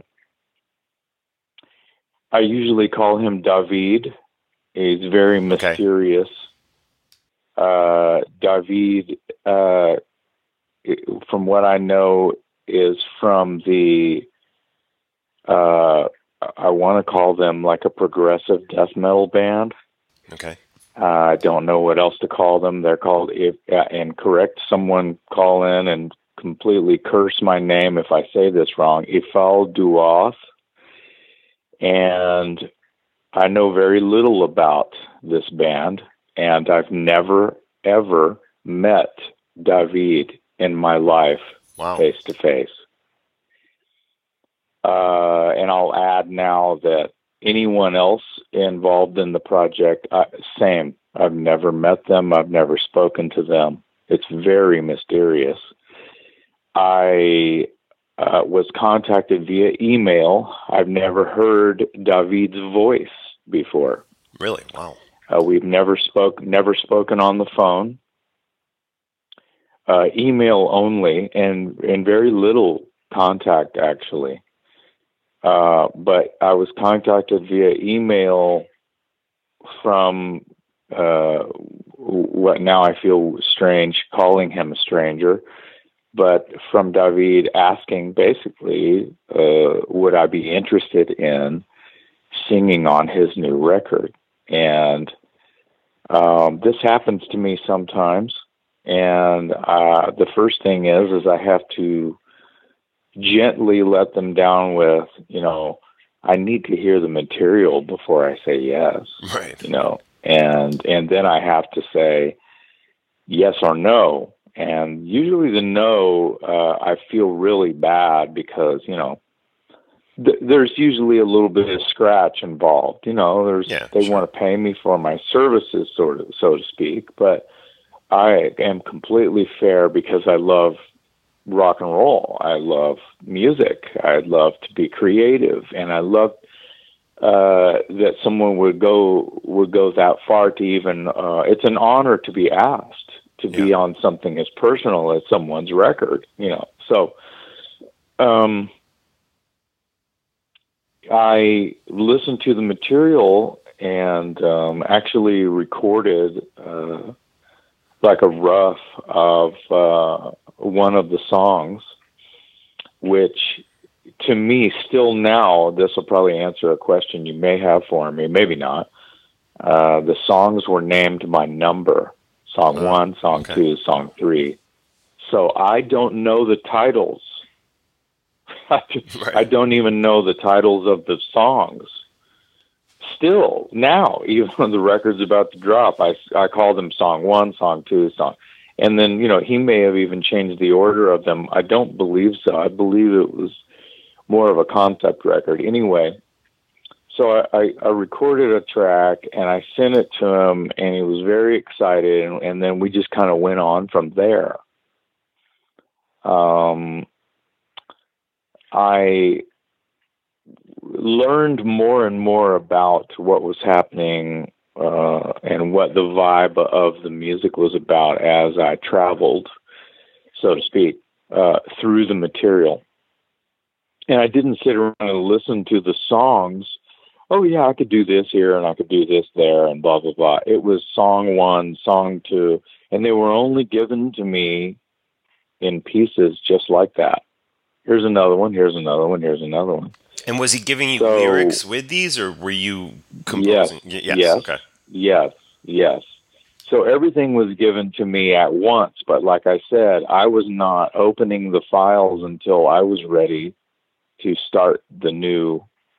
I usually call him David. He's very mysterious. Okay. Uh, David, uh, from what I know, is from the, uh, I want to call them like a progressive death metal band. Okay. Uh, I don't know what else to call them. They're called, if, uh, and correct someone call in and completely curse my name if I say this wrong, Ifal Duoth. And I know very little about this band, and I've never, ever met David in my life wow. face to face. Uh, and I'll add now that anyone else involved in the project, uh, same. I've never met them. I've never spoken to them. It's very mysterious. I uh, was contacted via email. I've never heard David's voice before. Really? Wow. Uh, we've never spoke, never spoken on the phone. Uh, email only, and and very little contact actually. Uh, but I was contacted via email from uh, what now I feel strange calling him a stranger, but from David asking basically, uh, would I be interested in singing on his new record? And um, this happens to me sometimes. And uh, the first thing is, is I have to gently let them down with, you know, I need to hear the material before I say yes. Right. You know, and and then I have to say yes or no. And usually the no, uh, I feel really bad because, you know, th- there's usually a little bit of scratch involved. You know, there's yeah, they sure. want to pay me for my services, sort of, so to speak. But I am completely fair because I love rock and roll. I love music. I love to be creative, and I love uh, that someone would go would go that far to even. Uh, it's an honor to be asked to yeah. be on something as personal as someone's record. You know, so um, I listened to the material and um, actually recorded. Uh, like a rough of uh, one of the songs, which to me still now, this will probably answer a question you may have for me, maybe not. Uh, the songs were named by number, song uh, one, song okay. two, song three. So I don't know the titles. right. I don't even know the titles of the songs. Still, now, even when the record's about to drop, I, I call them song one, song two, song. And then, you know, he may have even changed the order of them. I don't believe so. I believe it was more of a concept record. Anyway, so I, I, I recorded a track, and I sent it to him, and he was very excited, and, and then we just kind of went on from there. Um, I... learned more and more about what was happening uh, and what the vibe of the music was about as I traveled, so to speak, uh, through the material. And I didn't sit around and listen to the songs. Oh, yeah, I could do this here and I could do this there and blah, blah, blah. It was song one, song two, and they were only given to me in pieces just like that. Here's another one, here's another one, here's another one. And was he giving you So- lyrics with these, or were you composing? Yes, Y- yes, Okay. yes, yes. So everything was given to me at once, but like I said, I was not opening the files until I was ready to start the new,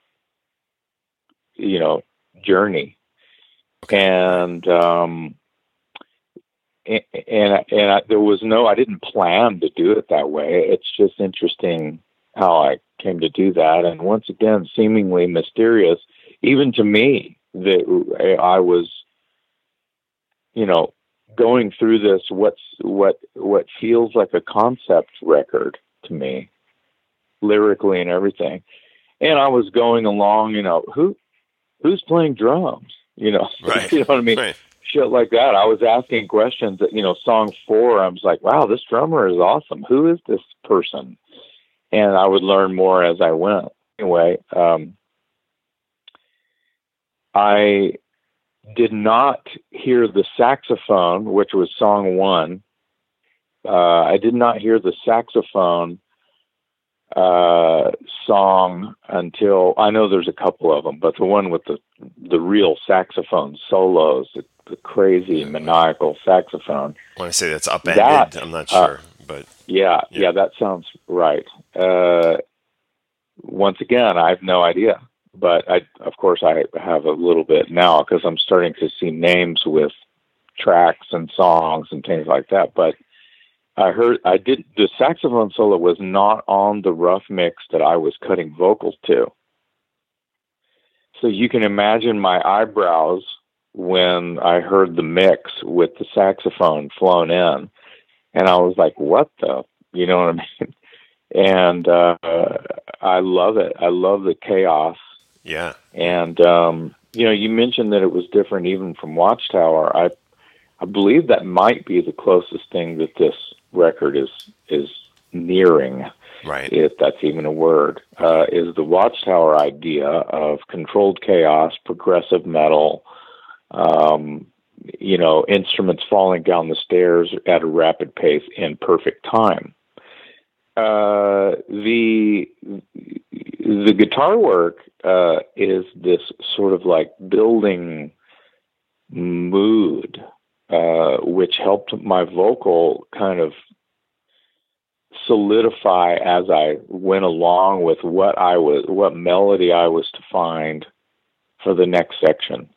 you know, journey. And um, and and, and I, there was no, I didn't plan to do it that way. It's just interesting how I came to do that. And once again, seemingly mysterious, even to me, that I was, you know, going through this, what's, what, what feels like a concept record to me, lyrically and everything. And I was going along, you know, who, who's playing drums? You know, Right. you know what I mean? Right. Shit like that. I was asking questions that, you know, song four, I was like, wow, this drummer is awesome. Who is this person? And I would learn more as I went. Anyway, um, I did not hear the saxophone, which was song one. Uh, I did not hear the saxophone uh, song until, I know there's a couple of them, but the one with the the real saxophone solos, the, the crazy maniacal saxophone. When I say that's upended, That, I'm not uh, sure, but Yeah, yeah, that sounds right. Uh, once again, I have no idea, but I, of course, I have a little bit now because I'm starting to see names with tracks and songs and things like that. But I heard, I did, the saxophone solo was not on the rough mix that I was cutting vocals to. So you can imagine my eyebrows when I heard the mix with the saxophone flown in. And I was like, what the, you know what I mean? And uh, I love it. I love the chaos. yeah. And, um, you know, you mentioned that it was different even from Watchtower. I I believe that might be the closest thing that this record is is nearing, Right. if that's even a word, uh, is the Watchtower idea of controlled chaos, progressive metal, um, you know, instruments falling down the stairs at a rapid pace in perfect time. Uh, the the guitar work uh, is this sort of like building mood, uh, which helped my vocal kind of solidify as I went along with what I was, what melody I was to find for the next section.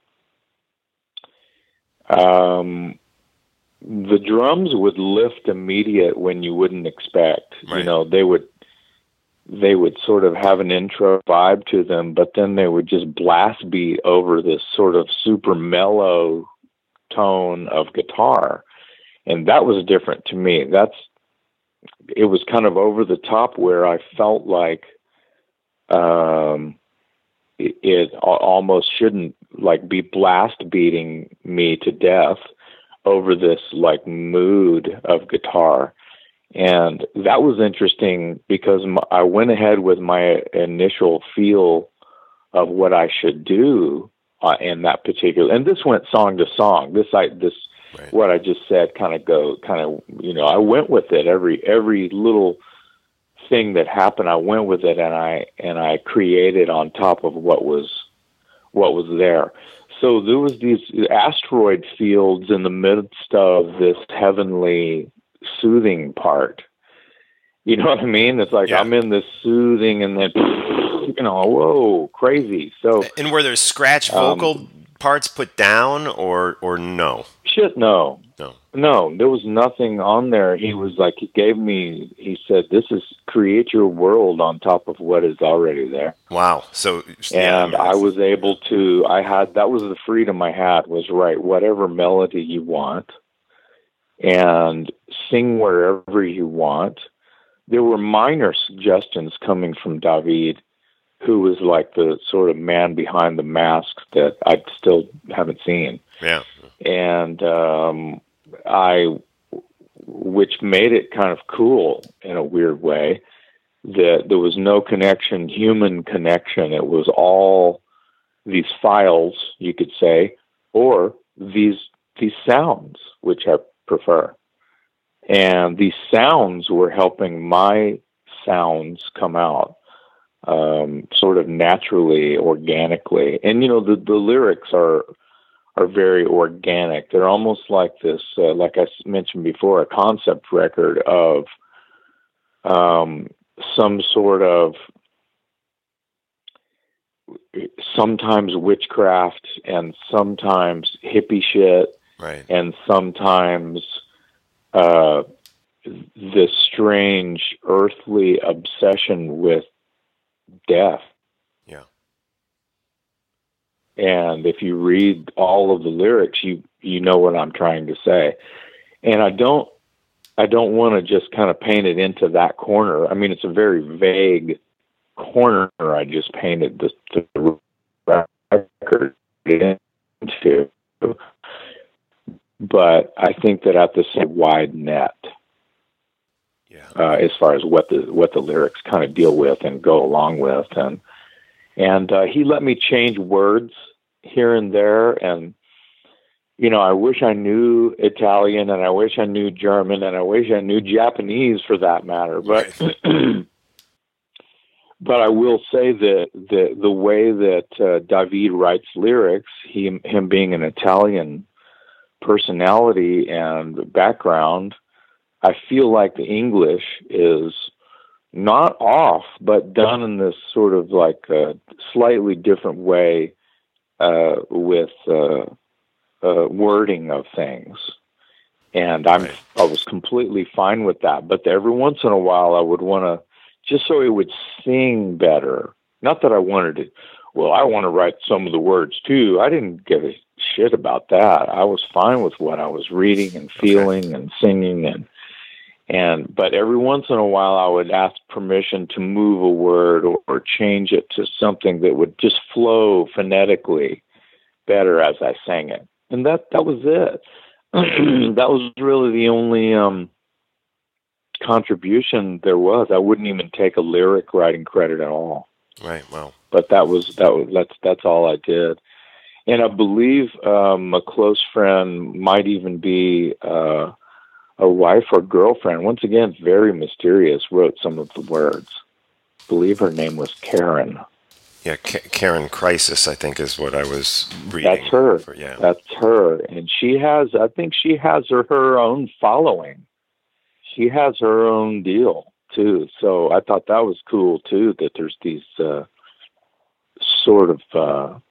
Um, the drums would lift immediate when you wouldn't expect. Right. You know, they would they would sort of have an intro vibe to them, but then they would just blast beat over this sort of super mellow tone of guitar, and that was different to me. That's it was kind of over the top where I felt like um, it, it almost shouldn't like be blast beating me to death over this like mood of guitar. And that was interesting because my, I went ahead with my initial feel of what I should do uh, in that particular, and this went song to song. This, I, this, right. What I just said kind of go, kind of, you know, I went with it. Every, every little thing that happened, I went with it, and I, and I created on top of what was, what was there. So there was these asteroid fields in the midst of this heavenly soothing part. You know what I mean? It's like, yeah. I'm in this soothing, and then, you know, whoa, crazy. So, and were there scratch vocal um, parts put down, or or no? Shit, no. No. No, there was nothing on there. He was like, he gave me, he said, this is create your world on top of what is already there. Wow. So, yeah, and I was able to, I had, that was the freedom I had, was write whatever melody you want and sing wherever you want. There were minor suggestions coming from David who was like the sort of man behind the mask that I still haven't seen. Yeah. And um, I, which made it kind of cool in a weird way, that there was no connection, human connection. It was all these files, you could say, or these these sounds, which I prefer. And these sounds were helping my sounds come out um, sort of naturally, organically. And, you know, the, the lyrics are are very organic. They're almost like this, uh, like I mentioned before, a concept record of um, some sort of sometimes witchcraft and sometimes hippie shit, right? And sometimes uh, this strange earthly obsession with death. Yeah. And if you read all of the lyrics, you you know what I'm trying to say. And I don't I don't want to just kind of paint it into that corner. I mean, it's a very vague corner I just painted the, the record into. But I think that at the same wide net, yeah, uh, as far as what the what the lyrics kind of deal with and go along with, and and uh, he let me change words here and there, and you know, I wish I knew Italian, and I wish I knew German, and I wish I knew Japanese for that matter, but. Right. But I will say that the the way that uh, David writes lyrics, he him being an Italian personality and background, I feel like the English is not off, but done in this sort of like a slightly different way uh, with uh, uh, wording of things. And I'm right. I was completely fine with that. But every once in a while, I would want to, just so it would sing better. Not that I wanted to, well, I want to write some of the words too. I didn't give a shit about that. I was fine with what I was reading and feeling okay. and singing. And, and, but every once in a while I would ask permission to move a word or, or change it to something that would just flow phonetically better as I sang it. And that, that was it. That was really the only, um, contribution there was. I wouldn't even take a lyric writing credit at all. Right. Well, but that was that was that's that's all I did. And I believe um, a close friend might even be uh, a wife or girlfriend. Once again, very mysterious. Wrote some of the words. I believe her name was Karen. Yeah, K- Karen Crisis, I think, is what I was reading. That's her. For, yeah, that's her. And she has. I think she has her her own following. She has her own deal too, so I thought that was cool too. That there's these uh, sort of uh,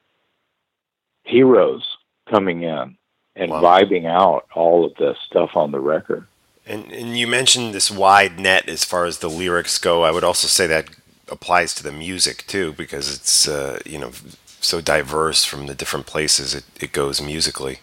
heroes coming in and wow. vibing out all of this stuff on the record. And and you mentioned this wide net as far as the lyrics go. I would also say that applies to the music too, because it's uh, you know so diverse from the different places it, it goes musically.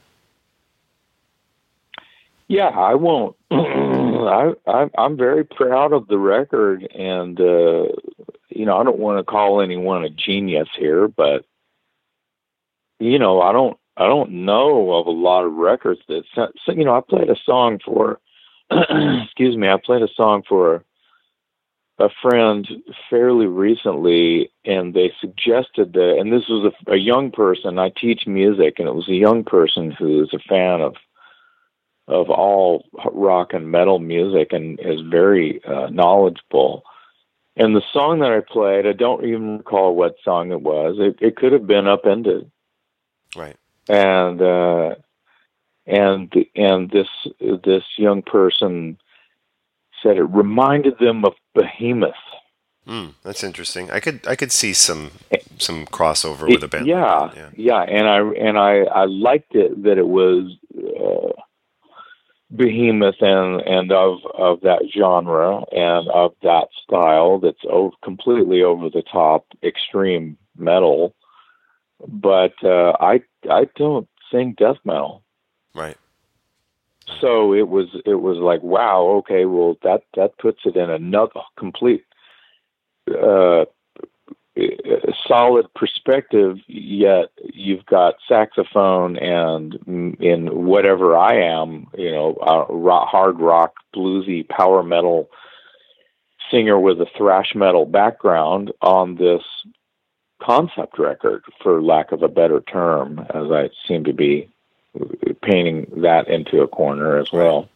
Yeah, I won't. I, I, I'm very proud of the record, and uh, you know, I don't want to call anyone a genius here, but you know, I don't, I don't know of a lot of records that, so, you know, I played a song for, excuse me, I played a song for a friend fairly recently, and they suggested that, and this was a, a young person. I teach music, and it was a young person who is a fan of. of all rock and metal music and is very uh, knowledgeable. And the song that I played, I don't even recall what song it was. It, it could have been Upended. Right. And, uh, and, and this, this young person said it reminded them of Behemoth. Mm, that's interesting. I could, I could see some, some crossover with a band. Yeah, like that, yeah. Yeah. And I, and I, I liked it that it was, uh, Behemoth and, and of, of that genre and of that style that's over, completely over the top, extreme metal. But uh, I I don't sing death metal, right? So it was it was like, wow, okay, well that that puts it in another complete uh, a solid perspective, yet you've got saxophone and in whatever I am, you know, uh, rock, hard rock, bluesy, power metal singer with a thrash metal background on this concept record, for lack of a better term, as I seem to be painting that into a corner as well.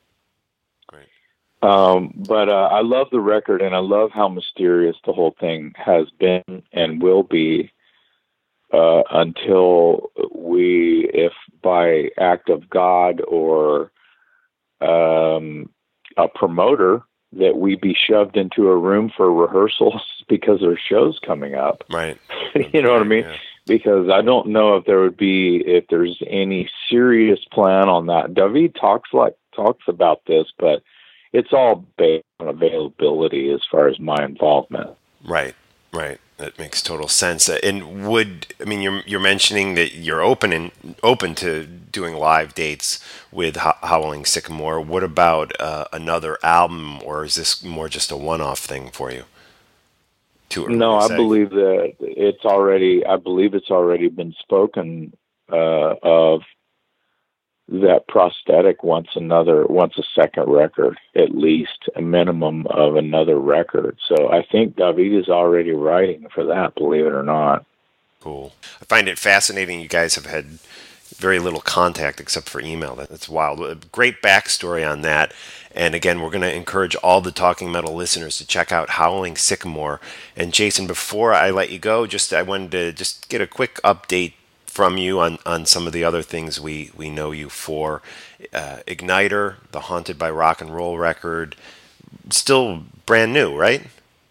Um, but uh, I love the record, and I love how mysterious the whole thing has been and will be uh, until we, if by act of God or um, a promoter, that we be shoved into a room for rehearsals because there's shows coming up. Right. You know what I mean? Yeah. Because I don't know if there would be, if there's any serious plan on that. David talks like talks about this, but it's all based on availability as far as my involvement. Right, right. That makes total sense. And would, I mean, you're you're mentioning that you're open and open to doing live dates with Howling Sycamore. What about uh, another album, or is this more just a one-off thing for you? Too early no, to I say. believe that it's already. I believe it's already been spoken uh, of. That prosthetic wants another, wants a second record, at least a minimum of another record. So I think David is already writing for that, believe it or not. Cool. I find it fascinating. You guys have had very little contact except for email. That's wild. A great backstory on that. And again, we're going to encourage all the Talking Metal listeners to check out Howling Sycamore. And Jason, before I let you go, just I wanted to just get a quick update from you on, on some of the other things we, we know you for. Uh, Igniter, the Haunted by Rock and Roll record, still brand new, right?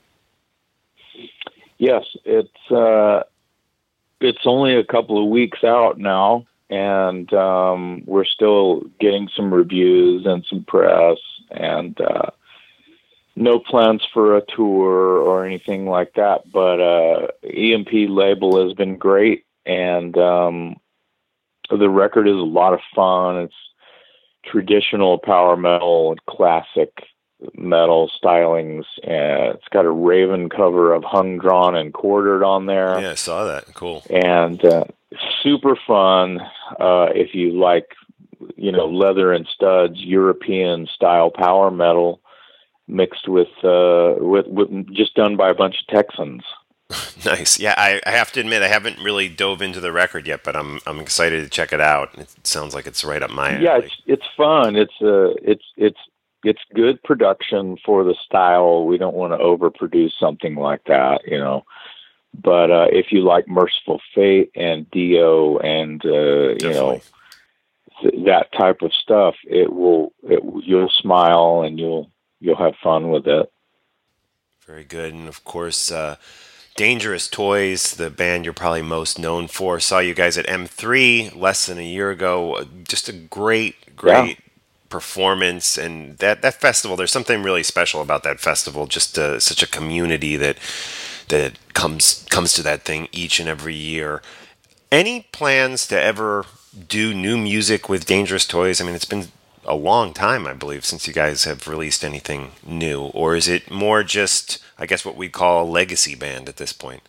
Yes, it's uh, it's only a couple of weeks out now, and um, we're still getting some reviews and some press, and uh, no plans for a tour or anything like that. But uh, E M P label has been great. And um, the record is a lot of fun. It's traditional power metal and classic metal stylings. And it's got a Raven cover of Hung, Drawn, and Quartered on there. Yeah, I saw that. Cool. And uh, super fun uh, if you like, you know, leather and studs, European style power metal mixed with uh, with with just done by a bunch of Texans. Nice. Yeah, I, I have to admit I haven't really dove into the record yet, but I'm I'm excited to check it out. It sounds like it's right up my alley. Yeah, it's it's fun. It's uh it's it's it's good production for the style. We don't want to overproduce something like that, you know. But uh, if you like Merciful Fate and Dio and uh, you know th- that type of stuff, it will it, you'll smile and you'll you'll have fun with it. Very good, and of course. Uh, Dangerous Toys, the band you're probably most known for. Saw you guys at M three less than a year ago. Just a great, great yeah. performance. And that, that festival, there's something really special about that festival. Just uh, such a community that that comes comes to that thing each and every year. Any plans to ever do new music with Dangerous Toys? I mean, it's been a long time, I believe, since you guys have released anything new. Or is it more just, I guess, what we call a legacy band at this point?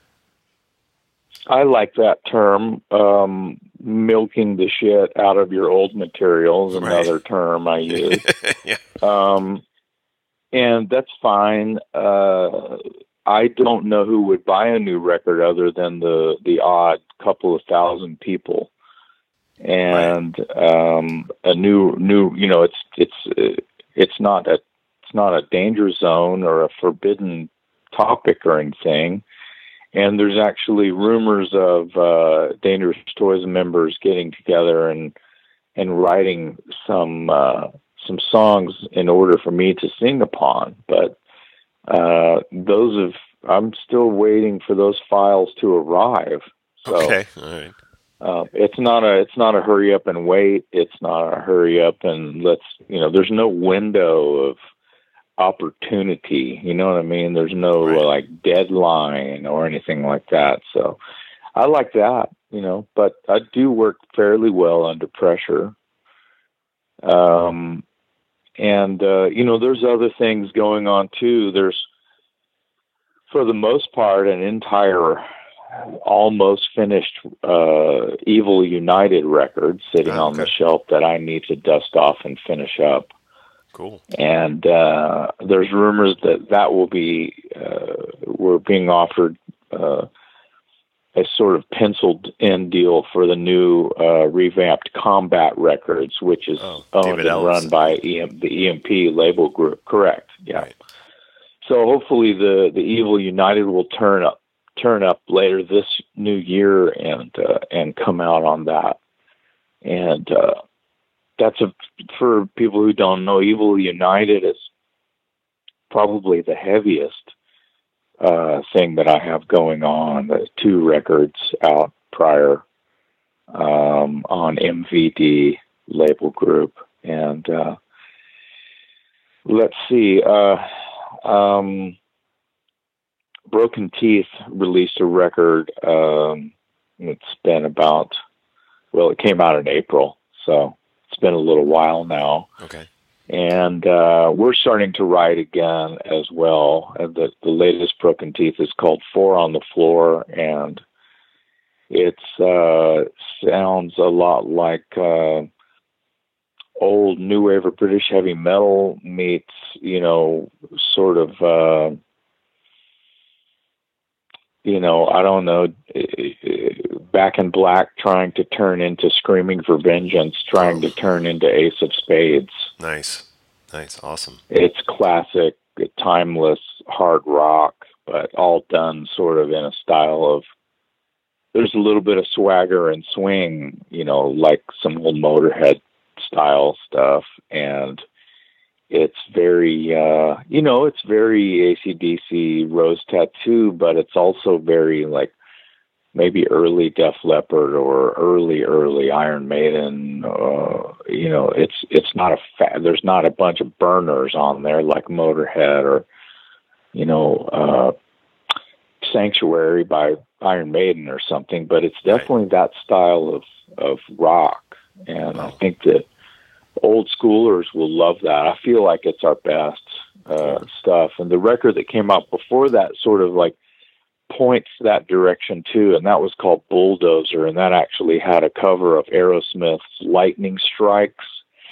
I like that term, um, milking the shit out of your old materials, another right. term I use. yeah. Um, and that's fine. Uh, I don't know who would buy a new record other than the, the odd couple of thousand people. And um, a new, new, you know, it's it's it's not a it's not a danger zone or a forbidden topic or anything. And there's actually rumors of uh, Dangerous Toys members getting together and and writing some uh, some songs in order for me to sing upon. But uh, those of I'm still waiting for those files to arrive. So, okay, all right. Uh, it's not a it's not a hurry up and wait. It's not a hurry up and let's you know. There's no window of opportunity. You know what I mean? There's no right. uh, like deadline or anything like that. So I like that, you know. But I do work fairly well under pressure. Um, and uh, you know, there's other things going on too. There's for the most part, an entire, almost finished uh, Evil United record sitting Oh, on okay. the shelf that I need to dust off and finish up. Cool. And uh, there's rumors that that will be, uh, we're being offered uh, a sort of penciled in deal for the new uh, revamped Combat Records, which is Oh, owned David and Ellis. run by E M, the E M P label group. Correct. Yeah. Right. So hopefully the, the Evil United will turn up turn up later this new year and uh, and come out on that. And uh, that's a for people who don't know, Evil United is probably the heaviest uh, thing that I have going on. The two records out prior um, on M V D label group, and uh, let's see. Uh, um, Broken Teeth released a record. Um, it's been about, well, it came out in April, so it's been a little while now. Okay. And uh, we're starting to write again as well. And the, the latest Broken Teeth is called Four on the Floor, and it uh, sounds a lot like uh, old new wave or British heavy metal meets, you know, sort of, uh, you know, I don't know, Back in Black trying to turn into Screaming for Vengeance, trying to turn into Ace of Spades. Nice. Nice. Awesome. It's classic, timeless hard rock, but all done sort of in a style of, there's a little bit of swagger and swing, you know, like some old Motorhead style stuff. And it's very, uh, you know, it's very A C D C Rose Tattoo, but it's also very like maybe early Def Leppard or early, early Iron Maiden. Uh, you know, it's, it's not a fa- there's not a bunch of burners on there like Motorhead or, you know, uh, Sanctuary by Iron Maiden or something, but it's definitely that style of, of rock. And I think that old schoolers will love that. I feel like it's our best uh, stuff. And the record that came out before that sort of like points that direction too, and that was called Bulldozer, and that actually had a cover of Aerosmith's Lightning Strikes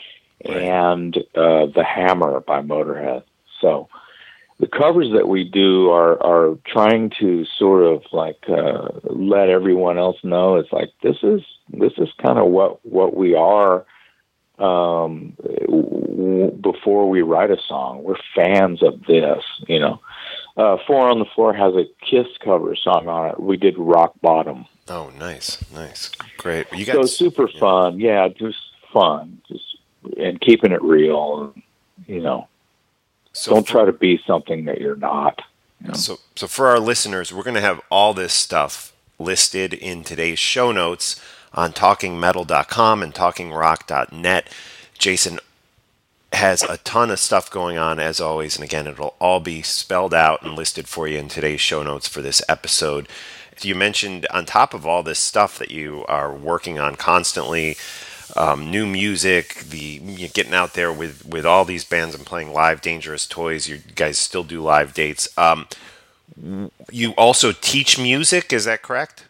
and uh, The Hammer by Motorhead. So the covers that we do are are trying to sort of like uh, let everyone else know it's like this is this is kind of what what we are. Um, w- before we write a song, we're fans of this, you know. Uh, Four on the Floor has a Kiss cover song on it. We did Rock Bottom. Oh, nice, nice, great. You so guys, super yeah. fun, yeah, just fun, just and keeping it real, you know. So Don't for, try to be something that you're not. You know? So, so for our listeners, we're going to have all this stuff listed in today's show notes on talking metal dot com and talking rock dot net. Jason has a ton of stuff going on, as always, and again, it'll all be spelled out and listed for you in today's show notes for this episode. You mentioned, on top of all this stuff that you are working on constantly, um, new music, the you're getting out there with, with all these bands and playing live Dangerous Toys. You guys still do live dates. Um, you also teach music, is that correct?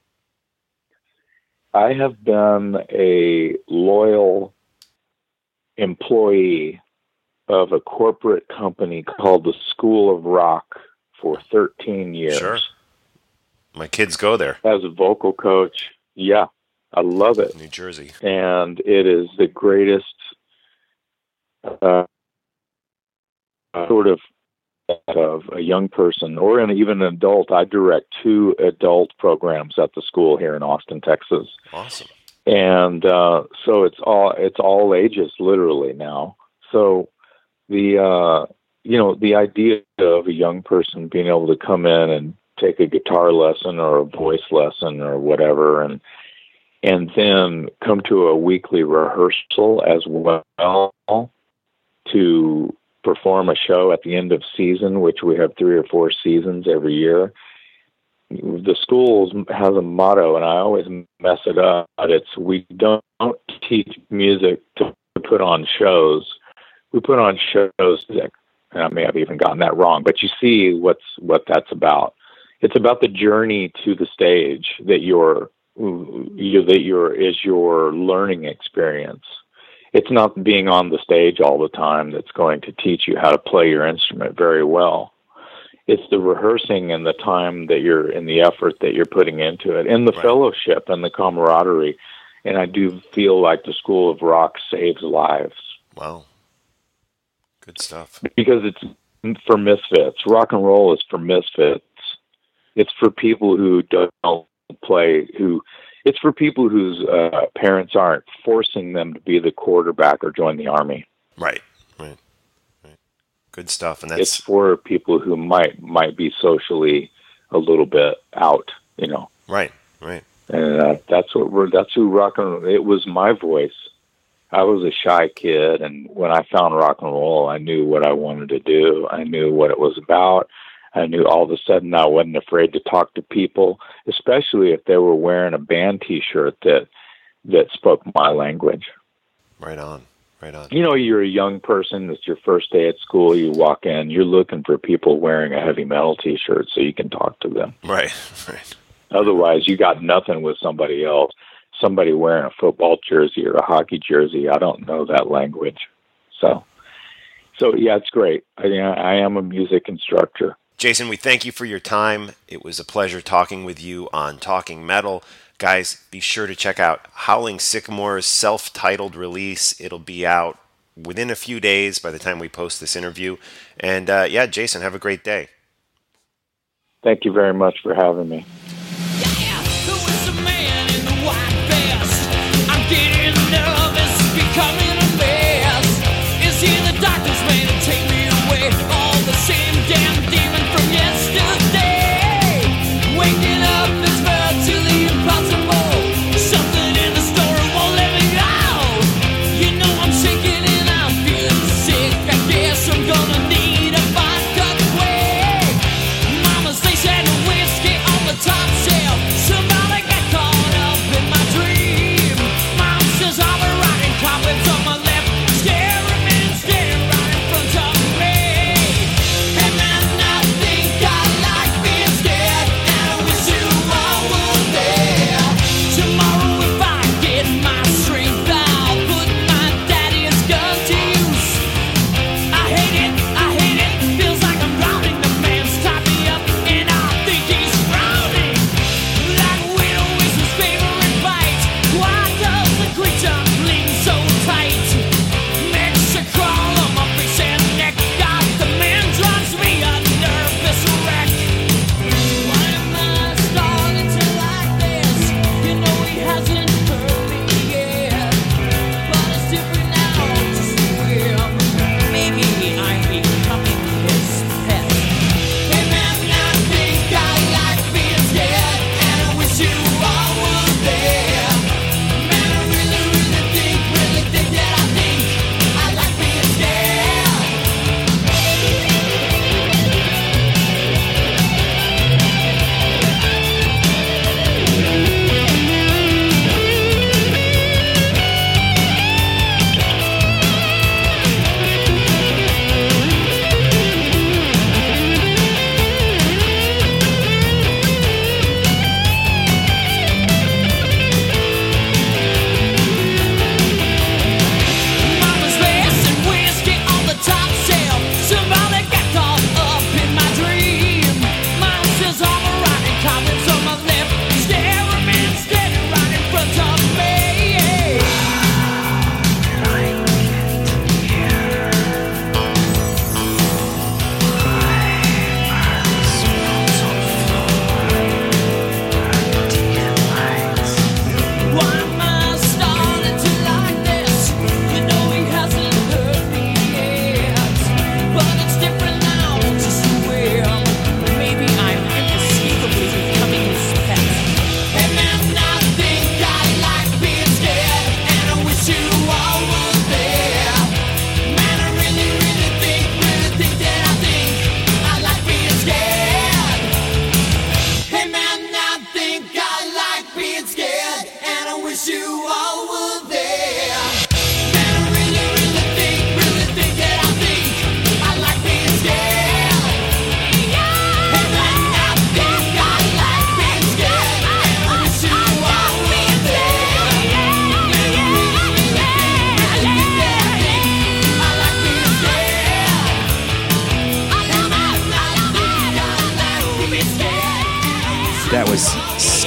I have been a loyal employee of a corporate company called the School of Rock for thirteen years. Sure. My kids go there. As a vocal coach. Yeah, I love it. New Jersey. And it is the greatest uh, sort of of a young person or an, even an adult. I direct two adult programs at the school here in Austin, Texas. Awesome. And uh, so it's all it's all ages literally now. So the uh, you know the idea of a young person being able to come in and take a guitar lesson or a voice lesson or whatever, and and then come to a weekly rehearsal as well to perform a show at the end of season, which we have three or four seasons every year. The school has a motto, and I always mess it up. It's we don't teach music to put on shows. We put on shows. and I may have even gotten that wrong, but you see what's what that's about. It's about the journey to the stage that you're you that your is your learning experience. It's not being on the stage all the time that's going to teach you how to play your instrument very well. It's the rehearsing and the time that you're in, the effort that you're putting into it, and the right. fellowship and the camaraderie. And I do feel like the School of Rock saves lives. Wow. Good stuff. Because it's for misfits. Rock and roll is for misfits. It's for people who don't play, who it's for people whose uh, parents aren't forcing them to be the quarterback or join the Army. Right, right, right. Good stuff. And that's it's for people who might might be socially a little bit out, you know. Right, right. And uh, that's what we're. That's who rock and roll. It was my voice. I was a shy kid, and when I found rock and roll, I knew what I wanted to do. I knew what it was about. I knew all of a sudden I wasn't afraid to talk to people, especially if they were wearing a band T-shirt that that spoke my language. Right on, right on. You know, you're a young person. It's your first day at school. You walk in. You're looking for people wearing a heavy metal T-shirt so you can talk to them. Right, right. Otherwise, you got nothing with somebody else. Somebody wearing a football jersey or a hockey jersey. I don't know that language. So, so yeah, it's great. I, I am a music instructor. Jason, we thank you for your time. It was a pleasure talking with you on Talking Metal. Guys, be sure to check out Howling Sycamore's self-titled release. It'll be out within a few days by the time we post this interview. And uh, yeah, Jason, have a great day. Thank you very much for having me. Getting nervous, becoming a mess. Is he the doctor's man to take me away? All the same damn demon from yesterday. Waking up is virtually impossible. Something in the story won't let me go. You know I'm shaking and I'm feeling sick. I guess I'm gonna need a vodka quick. Mama say she had whiskey on the top shelf. Somebody got caught.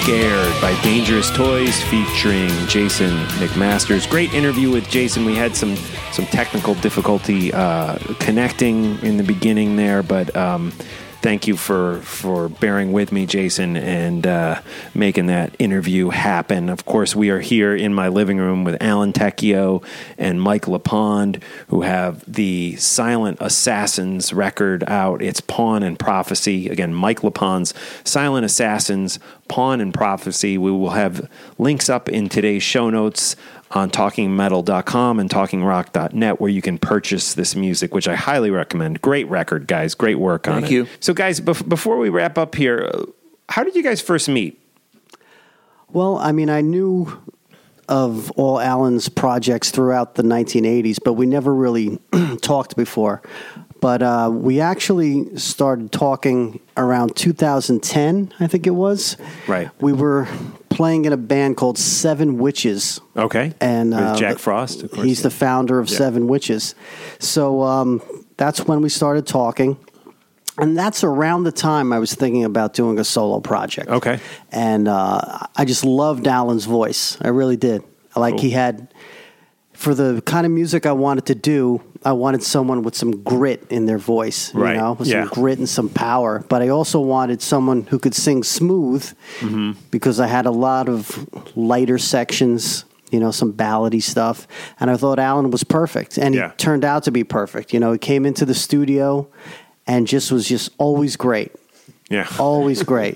Scared by Dangerous Toys featuring Jason McMasters. Great interview with Jason. We had some some technical difficulty uh, connecting in the beginning there, but um, thank you for, for bearing with me, Jason, and uh, making that interview happen. Of course, we are here in my living room with Alan Tecchio and Mike LePond, who have the Silent Assassins record out. It's Pawn and Prophecy. Again, Mike LePond's Silent Assassins, Pawn and Prophecy. We will have links up in today's show notes on talking metal dot com and talking rock dot net, where you can purchase this music, which I highly recommend. Great record, guys. Great work on it. Thank you. So, guys, bef- before we wrap up here, uh, how did you guys first meet? Well, I mean, I knew of all Alan's projects throughout the nineteen eighties, but we never really talked before. But uh, we actually started talking around two thousand ten, I think it was. Right. We were playing in a band called Seven Witches. Okay. And With uh, Jack Frost, of course. He's the founder of Yeah. Seven Witches. So um, that's when we started talking. And that's around the time I was thinking about doing a solo project. Okay. And uh, I just loved Alan's voice. I really did. Like Cool. he had, for the kind of music I wanted to do, I wanted someone with some grit in their voice, you Right. know, with Yeah. some grit and some power. But I also wanted someone who could sing smooth Mm-hmm. because I had a lot of lighter sections, you know, some ballady stuff. And I thought Alan was perfect. And Yeah. he turned out to be perfect. You know, he came into the studio and just was just always great. Yeah. Always great.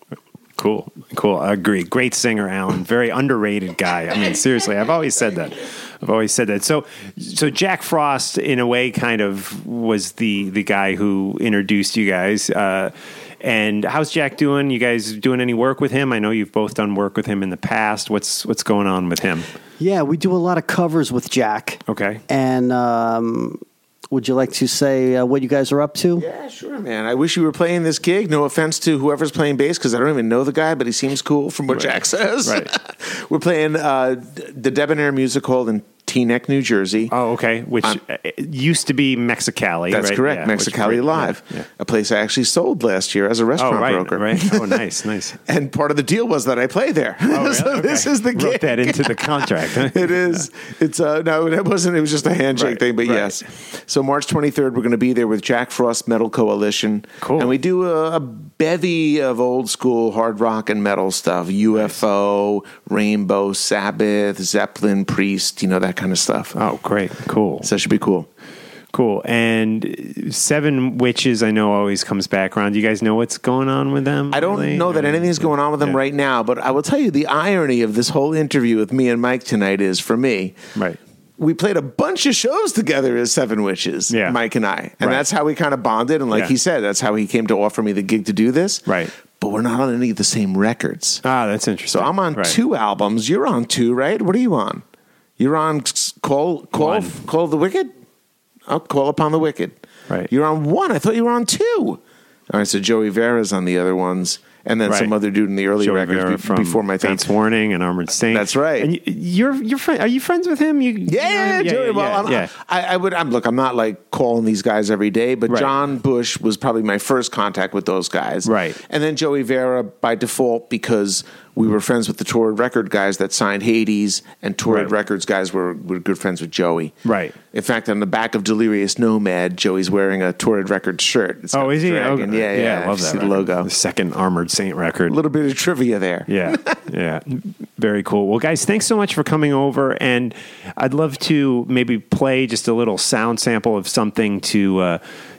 Cool. Cool. I agree. Great singer, Alan. Very underrated guy. I mean, seriously, I've always said that. I've always said that. So, so Jack Frost, in a way, kind of was the the guy who introduced you guys. Uh, and how's Jack doing? You guys doing any work with him? I know you've both done work with him in the past. What's what's going on with him? Yeah, we do a lot of covers with Jack. Okay. And um, would you like to say uh, what you guys are up to? Yeah, sure, man. I wish you were playing this gig. No offense to whoever's playing bass, because I don't even know the guy, but he seems cool from what Right. Jack says. Right. We're playing uh, the Debonair Music Hall in Teaneck, New Jersey. Oh, okay. Which Um, uh, used to be Mexicali. That's right? correct, Yeah, which- Mexicali Live, yeah, yeah. a place I actually sold last year as a Oh, restaurant right, broker. right. Oh, nice, nice. And part of the deal was that I play there. Oh, so really? this Okay. is the Wrote gig. that into the contract. Huh? It is. It's uh no, it wasn't. It was just a handshake Right, thing. But right. yes. So March twenty-third, we're going to be there with Jack Frost Metal Coalition. Cool. And we do a, a bevy of old school hard rock and metal stuff: U F O, Rainbow, Sabbath, Zeppelin, Priest. You know, that kind of stuff. Oh, great. Cool. So that should be cool. Cool. And Seven Witches, I know, always comes back around. Do you guys know what's going on with them? I don't really? know that I mean, anything's going on with them yeah. right now, but I will tell you the irony of this whole interview with me and Mike tonight is, for me, Right. we played a bunch of shows together as Seven Witches, Yeah. Mike and I. And Right. that's how we kind of bonded. And like Yeah. he said, that's how he came to offer me the gig to do this. Right. But we're not on any of the same records. Ah, that's interesting. So I'm on Right. two albums. You're on two, right? What are you on? You're on Call Call One. Call the Wicked? Oh, Call Upon the Wicked. Right. You're on one. I thought you were on two. All right, so Joey Vera's on the other ones. And then Right. some other dude in the early Joey records Vera be- from before my time. Fates Warning and Armored Saint. That's right. And you, you're you're friend. Are you friends with him? You, Yeah, yeah, Joey. Well, yeah, I'm, yeah. I, I would. I'm look. I'm not like calling these guys every day, but Right. John Bush was probably my first contact with those guys. Right. And then Joey Vera by default, because we were friends with the Torrid Record guys that signed Hades, and Torrid Right. Records guys were were good friends with Joey. Right. In fact, on the back of Delirious Nomad, Joey's wearing a Torrid Records shirt. It's got Oh, is he? dragon. Oh, Yeah, yeah. I love You that see the record. logo. The second Armored Saint record. A little bit of trivia there. Yeah, yeah. Very cool. Well, guys, thanks so much for coming over. And I'd love to maybe play just a little sound sample of something to uh,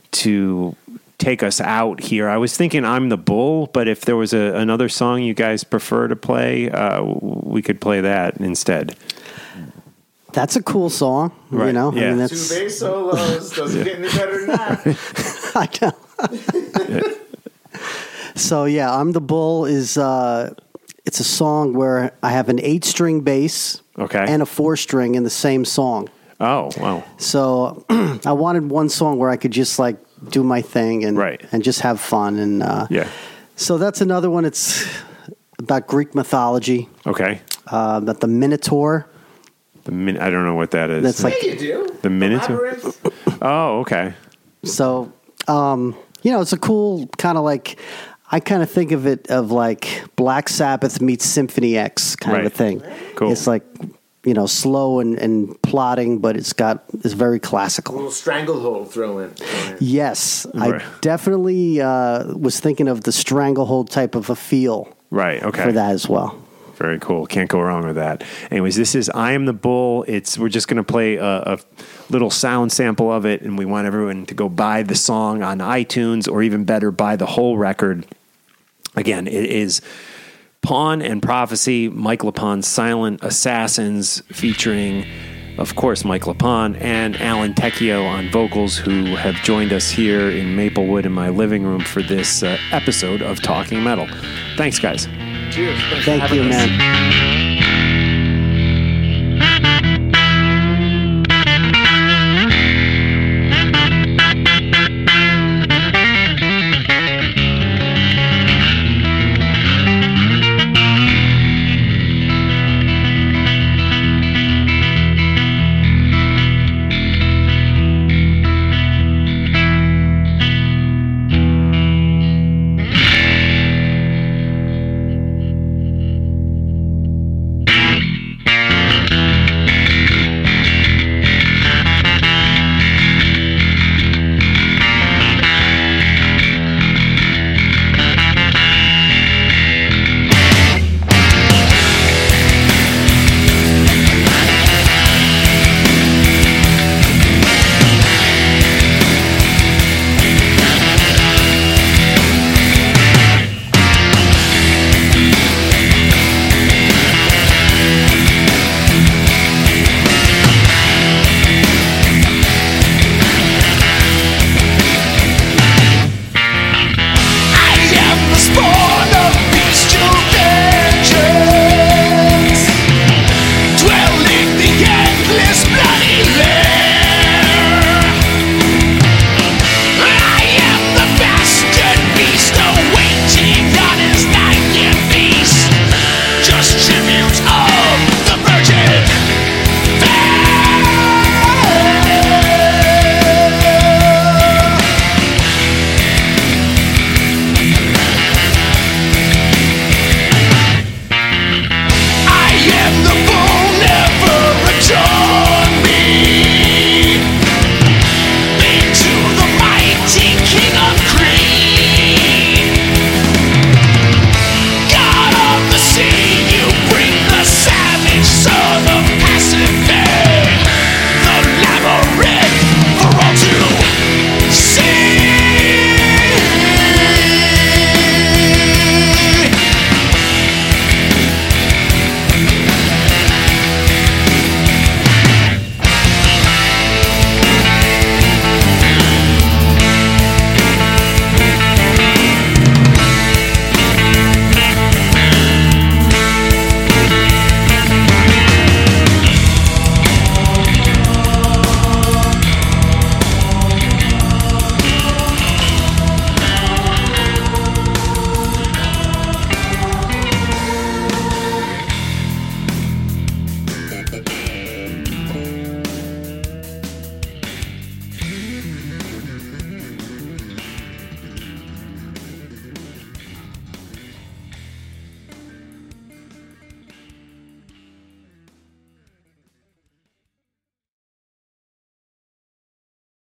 to take us out here. I was thinking I'm the Bull, but if there was a, another song you guys prefer to play, uh, we could play that instead. That's a cool song, you Right, know. yeah. I mean, Two that's bass solos doesn't get any better than that. I know. So yeah, I'm the Bull is uh, it's a song where I have an eight string bass, Okay. and a four string in the same song. Oh, wow. So I wanted one song where I could just like do my thing and Right. and just have fun. And uh, Yeah. so that's another one. It's about Greek mythology, Okay. uh, about the Minotaur. The min- I don't know what that is. That's like You do. The Minotaur? Oh, okay. so. Um, you know, it's a cool kind of like. I kind of think of it of like Black Sabbath meets Symphony X kind Right. of a thing. Cool. It's like, you know, slow and, and plodding, but it's got it's very classical. A little stranglehold throw in. Yes, Right. I definitely uh, was thinking of the Stranglehold type of a feel Right. Okay. for that as well. Very cool. Can't go wrong with that. Anyways, this is I Am the Bull. It's We're just going to play a, a little sound sample of it, and we want everyone to go buy the song on iTunes, or even better, buy the whole record. Again, it is Pawn and Prophecy, Mike LePon's Silent Assassins, featuring, of course, Mike LePon and Alan Tecchio on vocals, who have joined us here in Maplewood in my living room for this uh, episode of Talking Metal. Thanks, guys. Cheers. Thanks for Thank having you, us. man.